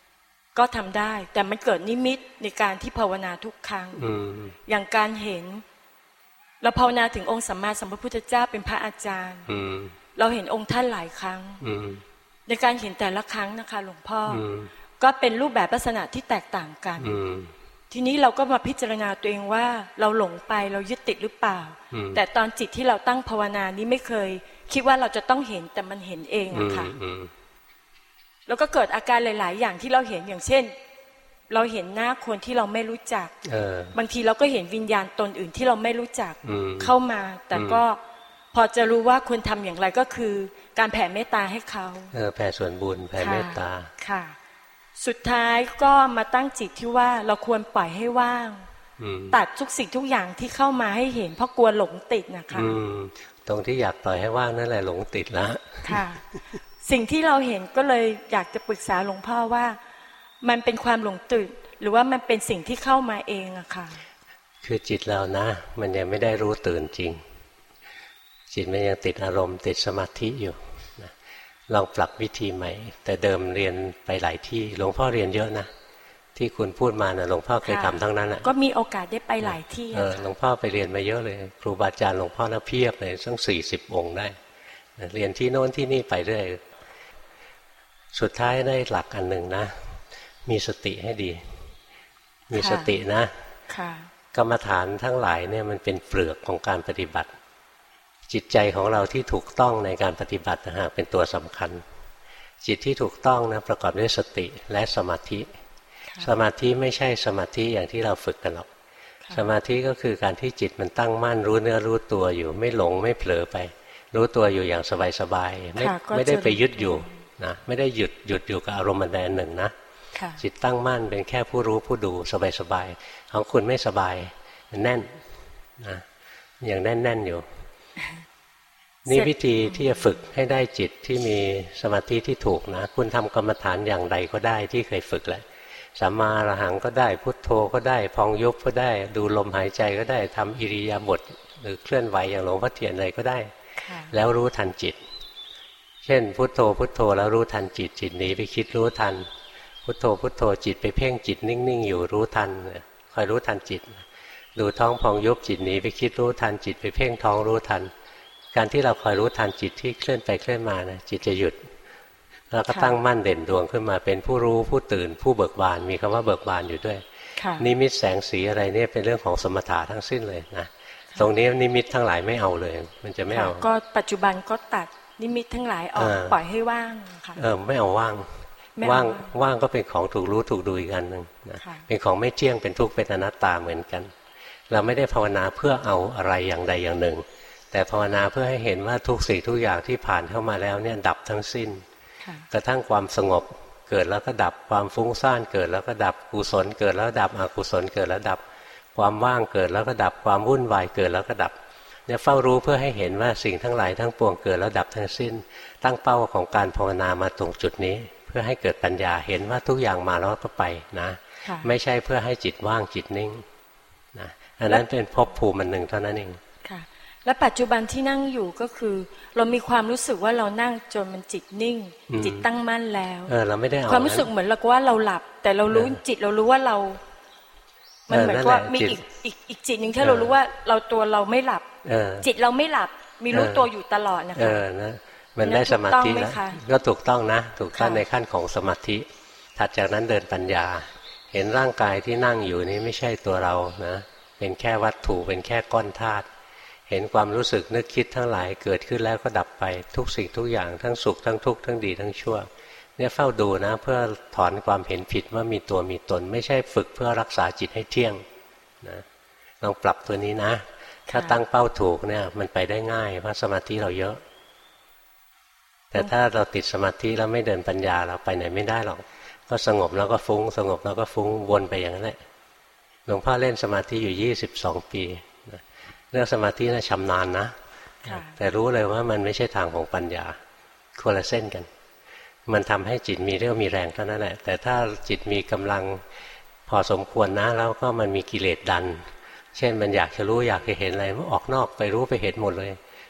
ก็ทำได้แต่มันเกิดนิมิตในการที่ภาวนาทุกครั้งอย่างการเห็นเราภาวนาถึงองค์สัมมาสัมพุทธเจ้าเป็นพระอาจารย์เราเห็นองค์ท่านหลายครั้งในการเห็นแต่ละครั้งนะคะหลวงพ่อก็เป็นรูปแบบลักษณะที่แตกต่างกันทีนี้เราก็มาพิจารณาตัวเองว่าเราหลงไปเรายึดติดหรือเปล่าแต่ตอนจิตที่เราตั้งภาวนานี้ไม่เคยคิดว่าเราจะต้องเห็นแต่มันเห็นเองอะค่ะแล้วก็เกิดอาการหลายๆอย่างที่เราเห็นอย่างเช่นเราเห็นหน้าคนที่เราไม่รู้จักบางทีเราก็เห็นวิญญาณตนอื่นที่เราไม่รู้จักเข้ามาแต่ก็พอจะรู้ว่าควรทำอย่างไรก็คือการแผ่เมตตาให้เขาแผ่ส่วนบุญแผ่เมตตาค่ะสุดท้ายก็มาตั้งจิตที่ว่าเราควรปล่อยให้ว่างตัดทุกสิ่งทุกอย่างที่เข้ามาให้เห็นเพราะกลัวหลงติดนะคะตรงที่อยากปล่อยให้ว่างนั่นแหละหลงติดแล้วค่ะสิ่งที่เราเห็นก็เลยอยากจะปรึกษาหลวงพ่อว่ามันเป็นความหลงติดหรือว่ามันเป็นสิ่งที่เข้ามาเองอะค่ะคือจิตเรานะมันยังไม่ได้รู้ตื่นจริงจิตมันยังติดอารมณ์ติดสมาธิอยู่นะลองปรับวิธีใหม่แต่เดิมเรียนไปหลายที่หลวงพ่อเรียนเยอะนะที่คุณพูดมานะหลวงพ่อเคยทำทั้งนั้นก็มีโอกาสได้ไปหลายที่หลวงพ่อไปเรียนมาเยอะเลยครูบาอาจารย์หลวงพ่อน่ะเพียบเลยตั้ง40 องค์ได้เรียนที่โน้นที่นี่ไปเรื่อยสุดท้ายได้หลักอันหนึ่งนะมีสติให้ดีมีสตินะกรรมฐานทั้งหลายเนี่ยมันเป็นเปลือกของการปฏิบัติจิตใจของเราที่ถูกต้องในการปฏิบัตินะฮะเป็นตัวสำคัญจิตที่ถูกต้องนะประกอบด้วยสติและสมาธิสมาธิไม่ใช่สมาธิอย่างที่เราฝึกกันหรอกสมาธิก็คือการที่จิตมันตั้งมั่นรู้เนื้อรู้ตัวอยู่ไม่หลงไม่เผลอไปรู้ตัวอยู่อย่างสบายๆไม่ได้ไปยึดอยู่นะไม่ได้หยุดอยู่กับอารมณ์ใดหนึ่งนะจิตตั้งมั่นเป็นแค่ผู้รู้ผู้ดูสบายๆของคุณไม่สบายมันแน่นนะอย่างแน่นๆอยู่นี่วิธีที่จะฝึกให้ได้จิตที่มีสมาธิที่ถูกนะคุณทำกรรมฐานอย่างใดก็ได้ที่เคยฝึกแหละสัมมาอรหังก็ได้พุทโธก็ได้พองยุบก็ได้ดูลมหายใจก็ได้ทำอิริยาบถหรือเคลื่อนไหวอย่างหลวงพ่อเทียนอะไรก็ได้แล้วรู้ทันจิตเช่นพุทโธพุทโธแล้วรู้ทันจิตหนีไปคิดรู้ทันพุทโธพุทโธจิตไปเพ่งจิตนิ่งๆอยู่รู้ทันคอยรู้ทันจิตดูท้องพองยุบจิตหนีไปคิดรู้ทันจิตไปเพ่งท้องรู้ทันการที่เราคอยรู้ทันจิตที่เคลื่อนไปเคลื่อนมานะจิตจะหยุดแล้วก็ตั้งมั่นเด่นดวงขึ้นมาเป็นผู้รู้ผู้ตื่นผู้เบิกบานมีคำว่าเบิกบานอยู่ด้วยนิมิตแสงสีอะไรเนี่ยเป็นเรื่องของสมถะทั้งสิ้นเลยนะตรงนี้นิมิตทั้งหลายไม่เอาเลยมันจะไม่เอาก็ปัจจุบันก็ตัดนิมิตทั้งหลายออกปล่อยให้ว่างค่ะไม่เอาว่างก็เป็นของถูกรู้ถูกดูอีกอันนึงนะเป็นของไม่เที่ยงเป็นทุกข์เป็นอนัตตาเหมือนกันเราไม่ได้ภาวนาเพื่อเอาอะไรอย่างใดอย่างหนึ่งแต่ภาวนาเพื่อให้เห็นว่าทุกสิ่งทุกอย่างที่ผ่านเข้ามาแล้วเนี่ยดับทั้งสิ้นกระทั่งความสงบเกิดแล้วก็ดับความฟุ้งซ่านเกิดแล้วก็ดับกุศลเกิดแล้วดับอกุศลเกิดแล้วดับความว่างเกิดแล้วก็ดับความวุ่นวายเกิดแล้วก็ดับเนี่ยเฝ้ารู้เพื่อให้เห็นว่าสิ่งทั้งหลายทั้งปวงเกิดแล้วดับทั้งสิ้นตั้งเป้าของการภาวนามาตรงจุดนี้เพื่อให้เกิดปัญญาเห็นว่าทุกอย่างมาแล้วก็ไปนะไม่ใช่เพื่อให้จิตว่างจิตนิ่งนะอันนั้นเป็นภพภูมิหนึ่งเท่านั้นเองและปัจจุบันที่นั่งอยู่ก็คือเรามีความรู้สึกว่าเรานั่งจนมันจิตนิ่งจิตตั้งมั่นแล้วเราไม่ได้เอาความรู้สึกเหมือนเราว่าเราหลับแต่เรารู้จิตเรารู้ว่าเรามันเหมือนว่ามีอีกจิตหนึ่งที่เรารู้ว่าเราตัวเราไม่หลับจิตเราไม่หลับมีรู้ตัวอยู่ตลอดนะคะนะมันได้สมาธิแล้วก็ถูกต้องนะถูกต้องในขั้นของสมาธิถัดจากนั้นเดินปัญญาเห็นร่างกายที่นั่งอยู่นี้ไม่ใช่ตัวเรานะเป็นแค่วัตถุเป็นแค่ก้อนธาตุเห็นความรู้สึกนึกคิดทั้งหลายเกิดขึ้นแล้วก็ดับไปทุกสิ่งทุกอย่างทั้งสุขทั้งทุกข์ทั้งดีทั้งชั่วเนี่ยเฝ้าดูนะเพื่อถอนความเห็นผิดว่ามีตัวมีตนไม่ใช่ฝึกเพื่อรักษาจิตให้เที่ยงนะลองปรับตัวนี้นะถ้าตั้งเป้าถูกเนี่ยมันไปได้ง่ายเพราะสมาธิเราเยอะแต่ถ้าเราติดสมาธิแล้วไม่เดินปัญญาเราไปไหนไม่ได้หรอกก็สงบแล้วก็ฟุ้งสงบแล้วก็ฟุ้งวนไปอย่างนั้นแหละหลวงพ่อเล่นสมาธิอยู่22 ปีเรื่องสมาธิน่ะชำนาญนะแต่รู้เลยว่ามันไม่ใช่ทางของปัญญาคนละเส้นกันมันทำให้จิตมีเรี่ยวมีแรงเท่านั้นแหละแต่ถ้าจิตมีกำลังพอสมควรนะแล้วก็มันมีกิเลสดันเช่นมันอยากจะรู้อยากจะเห็นอะไรมันออกนอกไปรู้ไปเห็นหมดเลย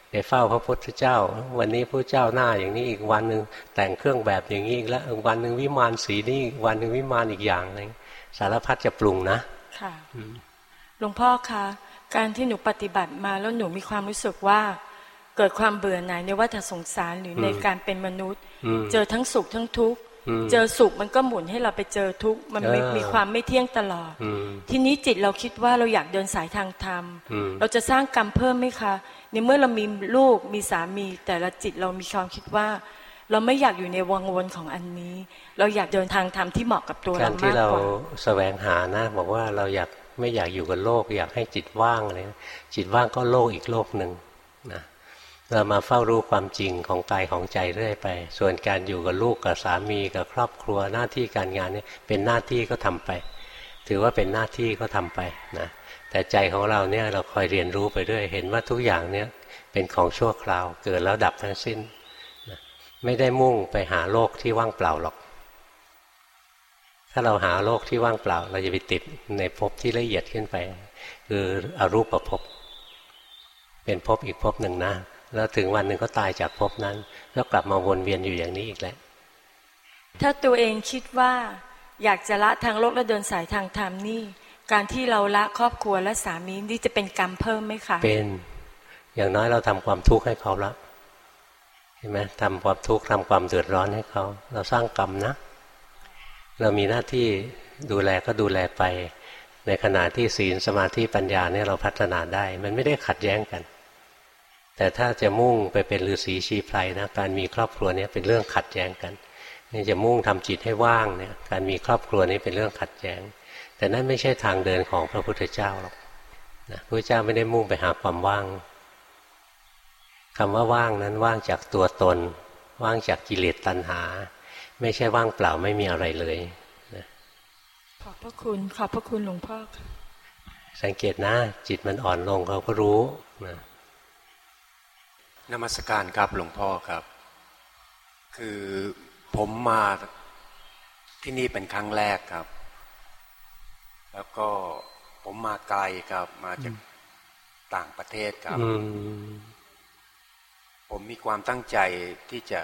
ไปเฝ้าพระพุทธเจ้าวันนี้พระเจ้าหน้าอย่างนี้อีกวันนึงแต่งเครื่องแบบอย่างนี้อีกแล้ววันนึงวิมานสีนี้วันนึงวิมานอีกอย่างนึงสารพัดจะปรุงนะค่ะหลวงพ่อคะการที่หนูปฏิบัติมาแล้วหนูมีความรู้สึกว่าเกิดความเบื่อหน่ายในวัฏสงสารหรือในการเป็นมนุษย์เจอทั้งสุขทั้งทุกข์เจอสุขมันก็หมุนให้เราไปเจอทุกข์มันมีความไม่เที่ยงตลอดทีนี้จิตเราคิดว่าเราอยากเดินสายทางธรรมเราจะสร้างกรรมเพิ่มไหมคะในเมื่อเรามีลูกมีสามีแต่ละจิตเรามีความคิดว่าเราไม่อยากอยู่ในวังวนของอันนี้เราอยากเดินทางธรรมที่เหมาะกับตัวเรามากกว่าการที่เราแสวงหานะบอกว่าเราไม่อยากอยู่กับโลกอยากให้จิตว่างเลยจิตว่างก็โลกอีกโลกหนึ่งนะเรามาเฝ้ารู้ความจริงของกายของใจเรื่อยไปส่วนการอยู่กับลูกกับสามีกับครอบครัวหน้าที่การงานนี่เป็นหน้าที่ก็ทำไปถือว่าเป็นหน้าที่ก็ทำไปนะแต่ใจของเราเนี่ยเราคอยเรียนรู้ไปเรื่อยเห็นว่าทุกอย่างเนี่ยเป็นของชั่วคราวเกิดแล้วดับทั้งสิ้นนะไม่ได้มุ่งไปหาโลกที่ว่างเปล่าหรอกถ้าเราหาโลกที่ว่างเปล่าเราจะไปติดในภพที่ละเอียดขึ้นไปคืออรูปภพเป็นภพอีกภพหนึ่งนะแล้วถึงวันหนึ่งก็ตายจากภพนั้นแล้วกลับมาวนเวียนอยู่อย่างนี้อีกแล้วถ้าตัวเองคิดว่าอยากจะละทางโลกและเดินสายทางธรรมนี่การที่เราละครอบครัวและสามีนี่จะเป็นกรรมเพิ่มไหมคะเป็นอย่างน้อยเราทำความทุกข์ให้เขาละเห็นไหมทำความทุกข์ทำความเดือดร้อนให้เขาเราสร้างกรรมนะเรามีหน้าที่ดูแลก็ดูแลไปในขณะที่ศีลสมาธิปัญญาเนี่ยเราพัฒนาได้มันไม่ได้ขัดแย้งกันแต่ถ้าจะมุ่งไปเป็นฤาษีชีไพรนะการมีครอบครัวนี้เป็นเรื่องขัดแย้งกันนี่จะมุ่งทำจิตให้ว่างเนี่ยการมีครอบครัวนี้เป็นเรื่องขัดแย้งแต่นั่นไม่ใช่ทางเดินของพระพุทธเจ้าหรอกนะพระพุทธเจ้าไม่ได้มุ่งไปหาความว่างคำว่าว่างนั้นว่างจากตัวตนว่างจากกิเลสตัณหาไม่ใช่ว่างเปล่าไม่มีอะไรเลยนะขอบพระคุณหลวงพ่อสังเกตนะจิตมันอ่อนลงเขาก็รู้นะนมัสการครับหลวงพ่อครับคือผมมาที่นี่เป็นครั้งแรกครับแล้วก็ผมมาไกลครับมาจากต่างประเทศครับผมมีความตั้งใจที่จะ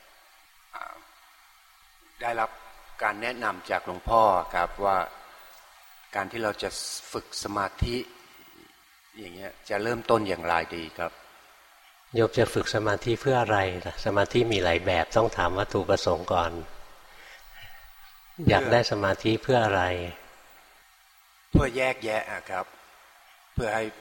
ได้รับการแนะนำจากหลวงพ่อครับว่าการที่เราจะฝึกสมาธิอย่างเงี้ยจะเริ่มต้นอย่างไรดีครับโยมจะฝึกสมาธิเพื่ออะไรล่ะสมาธิมีหลายแบบต้องถามวัตถุประสงค์ก่อนอยากได้สมาธิเพื่ออะไรเพื่อแยกแยะครับเพื่อให้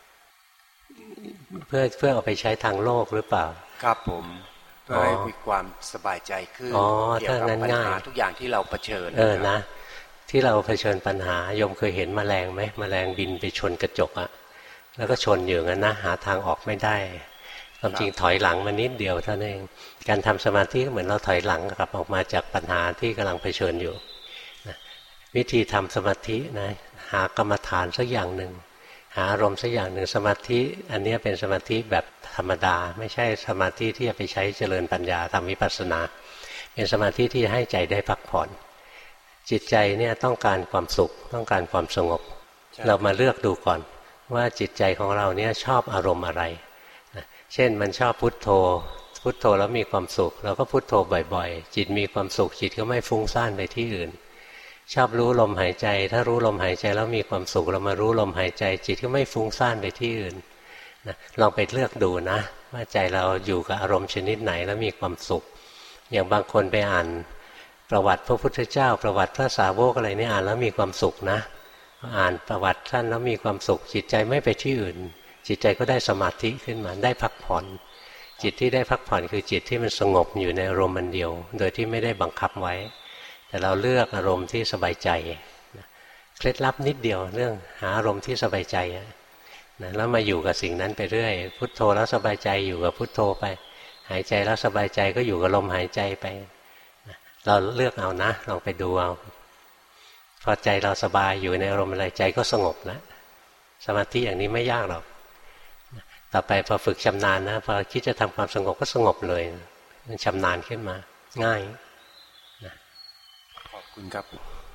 เพื่อเอาไปใช้ทางโลกหรือเปล่าครับผมเพื่อให้มีความสบายใจขึ้นเกี่ยวกับปัญหาทุกอย่างที่เราเผชิญนะที่เราเผชิญปัญหาโยมเคยเห็นแมลงไหมแมลงบินไปชนกระจกอะแล้วก็ชนอยู่งั้นนะหาทางออกไม่ได้ความจริงถอยหลังมานิดเดียวเท่านั้นเองการทำสมาธิก็เหมือนเราถอยหลังกลับออกมาจากปัญหาที่กำลังเผชิญอยู่นะวิธีทำสมาธินะหากรรมฐานสักอย่างหนึ่งหาอารมณ์สักอย่างหนึ่งสมาธิอันนี้เป็นสมาธิแบบธรรมดาไม่ใช่สมาธิที่จะไปใช้เจริญปัญญาทำวิปัสสนาเป็นสมาธิที่ให้ใจได้พักผ่อนจิตใจเนี่ยต้องการความสุขต้องการความสงบเรามาเลือกดูก่อนว่าจิตใจของเราเนี่ยชอบอารมณ์อะไรเช่นมันชอบพุทโธพุทโธแล้วมีความสุขเราก็พุทโธบ่อยๆจิตมีความสุขจิตก็ไม่ฟุ้งซ่านไปที่อื่นชอบรู้ลมหายใจถ้ารู้ลมหายใจแล้วมีความสุขเรามารู้ลมหายใจจิตก็ไม่ฟุ้งซ่านไปที่อื่นนะลองไปเลือกดูนะว่าใจเราอยู่กับอารมณ์ชนิดไหนแล้วมีความสุขอย่างบางคนไปอ่านประวัติพระพุทธเจ้าประวัติพระสาวกอะไรนี่อ่านแล้วมีความสุขนะอ่านประวัติท่านแล้วมีความสุขจิตใจไม่ไปที่อื่นจิตใจก็ได้สมาธิขึ้นมาได้พักผ่อนจิตที่ได้พักผ่อนคือจิตที่มันสงบอยู่ในอารมณ์เดียวโดยที่ไม่ได้บังคับไว้แต่เราเลือกอารมณ์ที่สบายใจเคล็ดลับนิดเดียวเรื่องหาอารมณ์ที่สบายใจนะแล้วมาอยู่กับสิ่งนั้นไปเรื่อยพุทโธแล้วสบายใจอยู่กับพุทโธไปหายใจแล้วสบายใจก็อยู่กับลมหายใจไปเราเลือกเอานะลองไปดูเอาพอใจเราสบายอยู่ในอารมณ์อะไรใจก็สงบนะสมาธิอย่างนี้ไม่ยากหรอกต่อไปพอฝึกชำนาญนะพอคิดจะทำความสงบก็สงบเลยมันชำนาญขึ้นมาง่ายขอบคุณครับ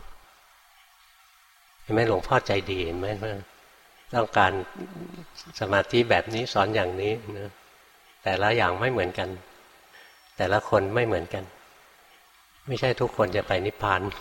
เห็นไหมหลวงพ่อใจดีเห็นไหมต้องการสมาธิแบบนี้สอนอย่างนี้นะแต่ละอย่างไม่เหมือนกันแต่ละคนไม่เหมือนกันไม่ใช่ทุกคนจะไปนิพพาน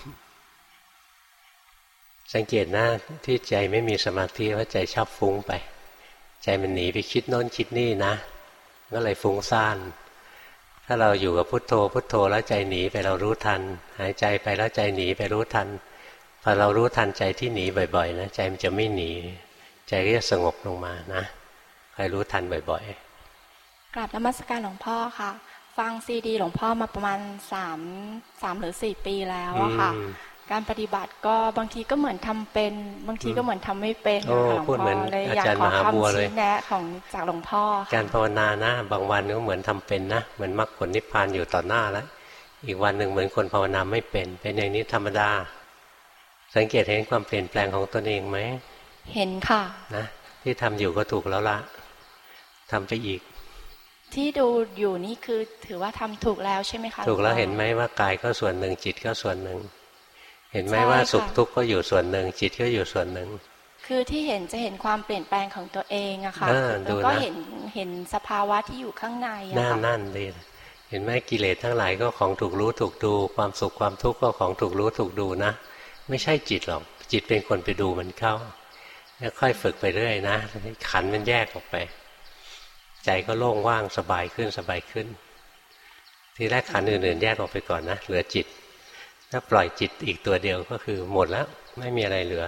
สังเกตนะที่ใจไม่มีสมาธิว่าใจชอบฟุ้งไปใจมันหนีไปคิดโน้นคิดนี่นะก็เลยฟุ้งซ่านถ้าเราอยู่กับพุทโธพุทโธแล้วใจหนีไปเรารู้ทันหายใจไปแล้วใจหนีไปรู้ทันพอเรารู้ทันใจที่หนีบ่อยๆนะใจมันจะไม่หนีใจก็จะสงบลงมานะใครรู้ทันบ่อยๆกราบนมัสการหลวงพ่อค่ะฟังซีดีหลวงพ่อมาประมาณ3 หรือ 4 ปีแล้วอะค่ะการปฏิบัติก็บางทีก็เหมือนทำเป็นบางทีก็เหมือนทำไม่เป็นค่ะหลวงพ่อเลยอยากขอคำชี้แนะของจากหลวงพ่อการภาวนานะบางวันก็เหมือนทำเป็นนะเหมือนมรรคผลนิพพานอยู่ต่อหน้าแล้วอีกวันหนึ่งเหมือนคนภาวนาไม่เป็นอย่างนี้ธรรมดาสังเกตเห็นความเปลี่ยนแปลงของตนเองไหมเห็นค่ะนะที่ทำอยู่ก็ถูกแล้วละทำไปอีกที่ดูอยู่นี่คือถือว่าทำถูกแล้วใช่ไหมคะถูกแล้วเห็นไหมว่ากายก็ส่วนหนึ่งจิตก็ส่วนหนึ่งเห็นไหมว่าสุขทุกข์ก็อยู่ส่วนหนึ่งจิตก็อยู่ส่วนหนึ่งคือที่เห็นจะเห็นความเปลี่ยนแปลงของตัวเองอะค่ะแล้วก็เห็นสภาวะที่อยู่ข้างในอะค่ะนั่นดีเห็นไหมกิเลสทั้งหลายก็ของถูกรู้ถูกดูความสุขความทุกข์ก็ของถูกรู้ถูกดูนะไม่ใช่จิตหรอกจิตเป็นคนไปดูมันเข้าแล้วค่อยฝึกไปเรื่อยนะขันมันแยกออกไปใจก็โล่งว่างสบายขึ้นสบายขึ้นทีแรกขันอื่นๆแยกออกไปก่อนนะเหลือจิตถ้าปล่อยจิตอีกตัวเดียวก็คือหมดแล้วไม่มีอะไรเหลือ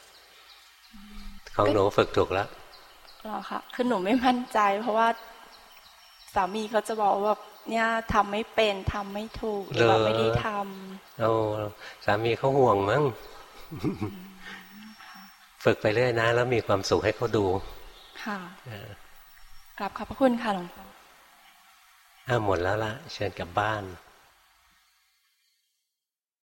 ของหนูฝึกถูกแล้วหรอคะคือหนูไม่มั่นใจเพราะว่าสามีเขาจะบอกว่าเนี่ยทำไม่เป็นทำไม่ถูกหรือว่าไม่ได้ทำโอ้สามีเขาห่วงมั้งฝึกไปเรื่อยนะแล้วมีความสุขให้เขาดูค่ะกราบขอบพระคุณค่ะหลวงพ่อหมดแล้วล่ะเชิญกลับบ้าน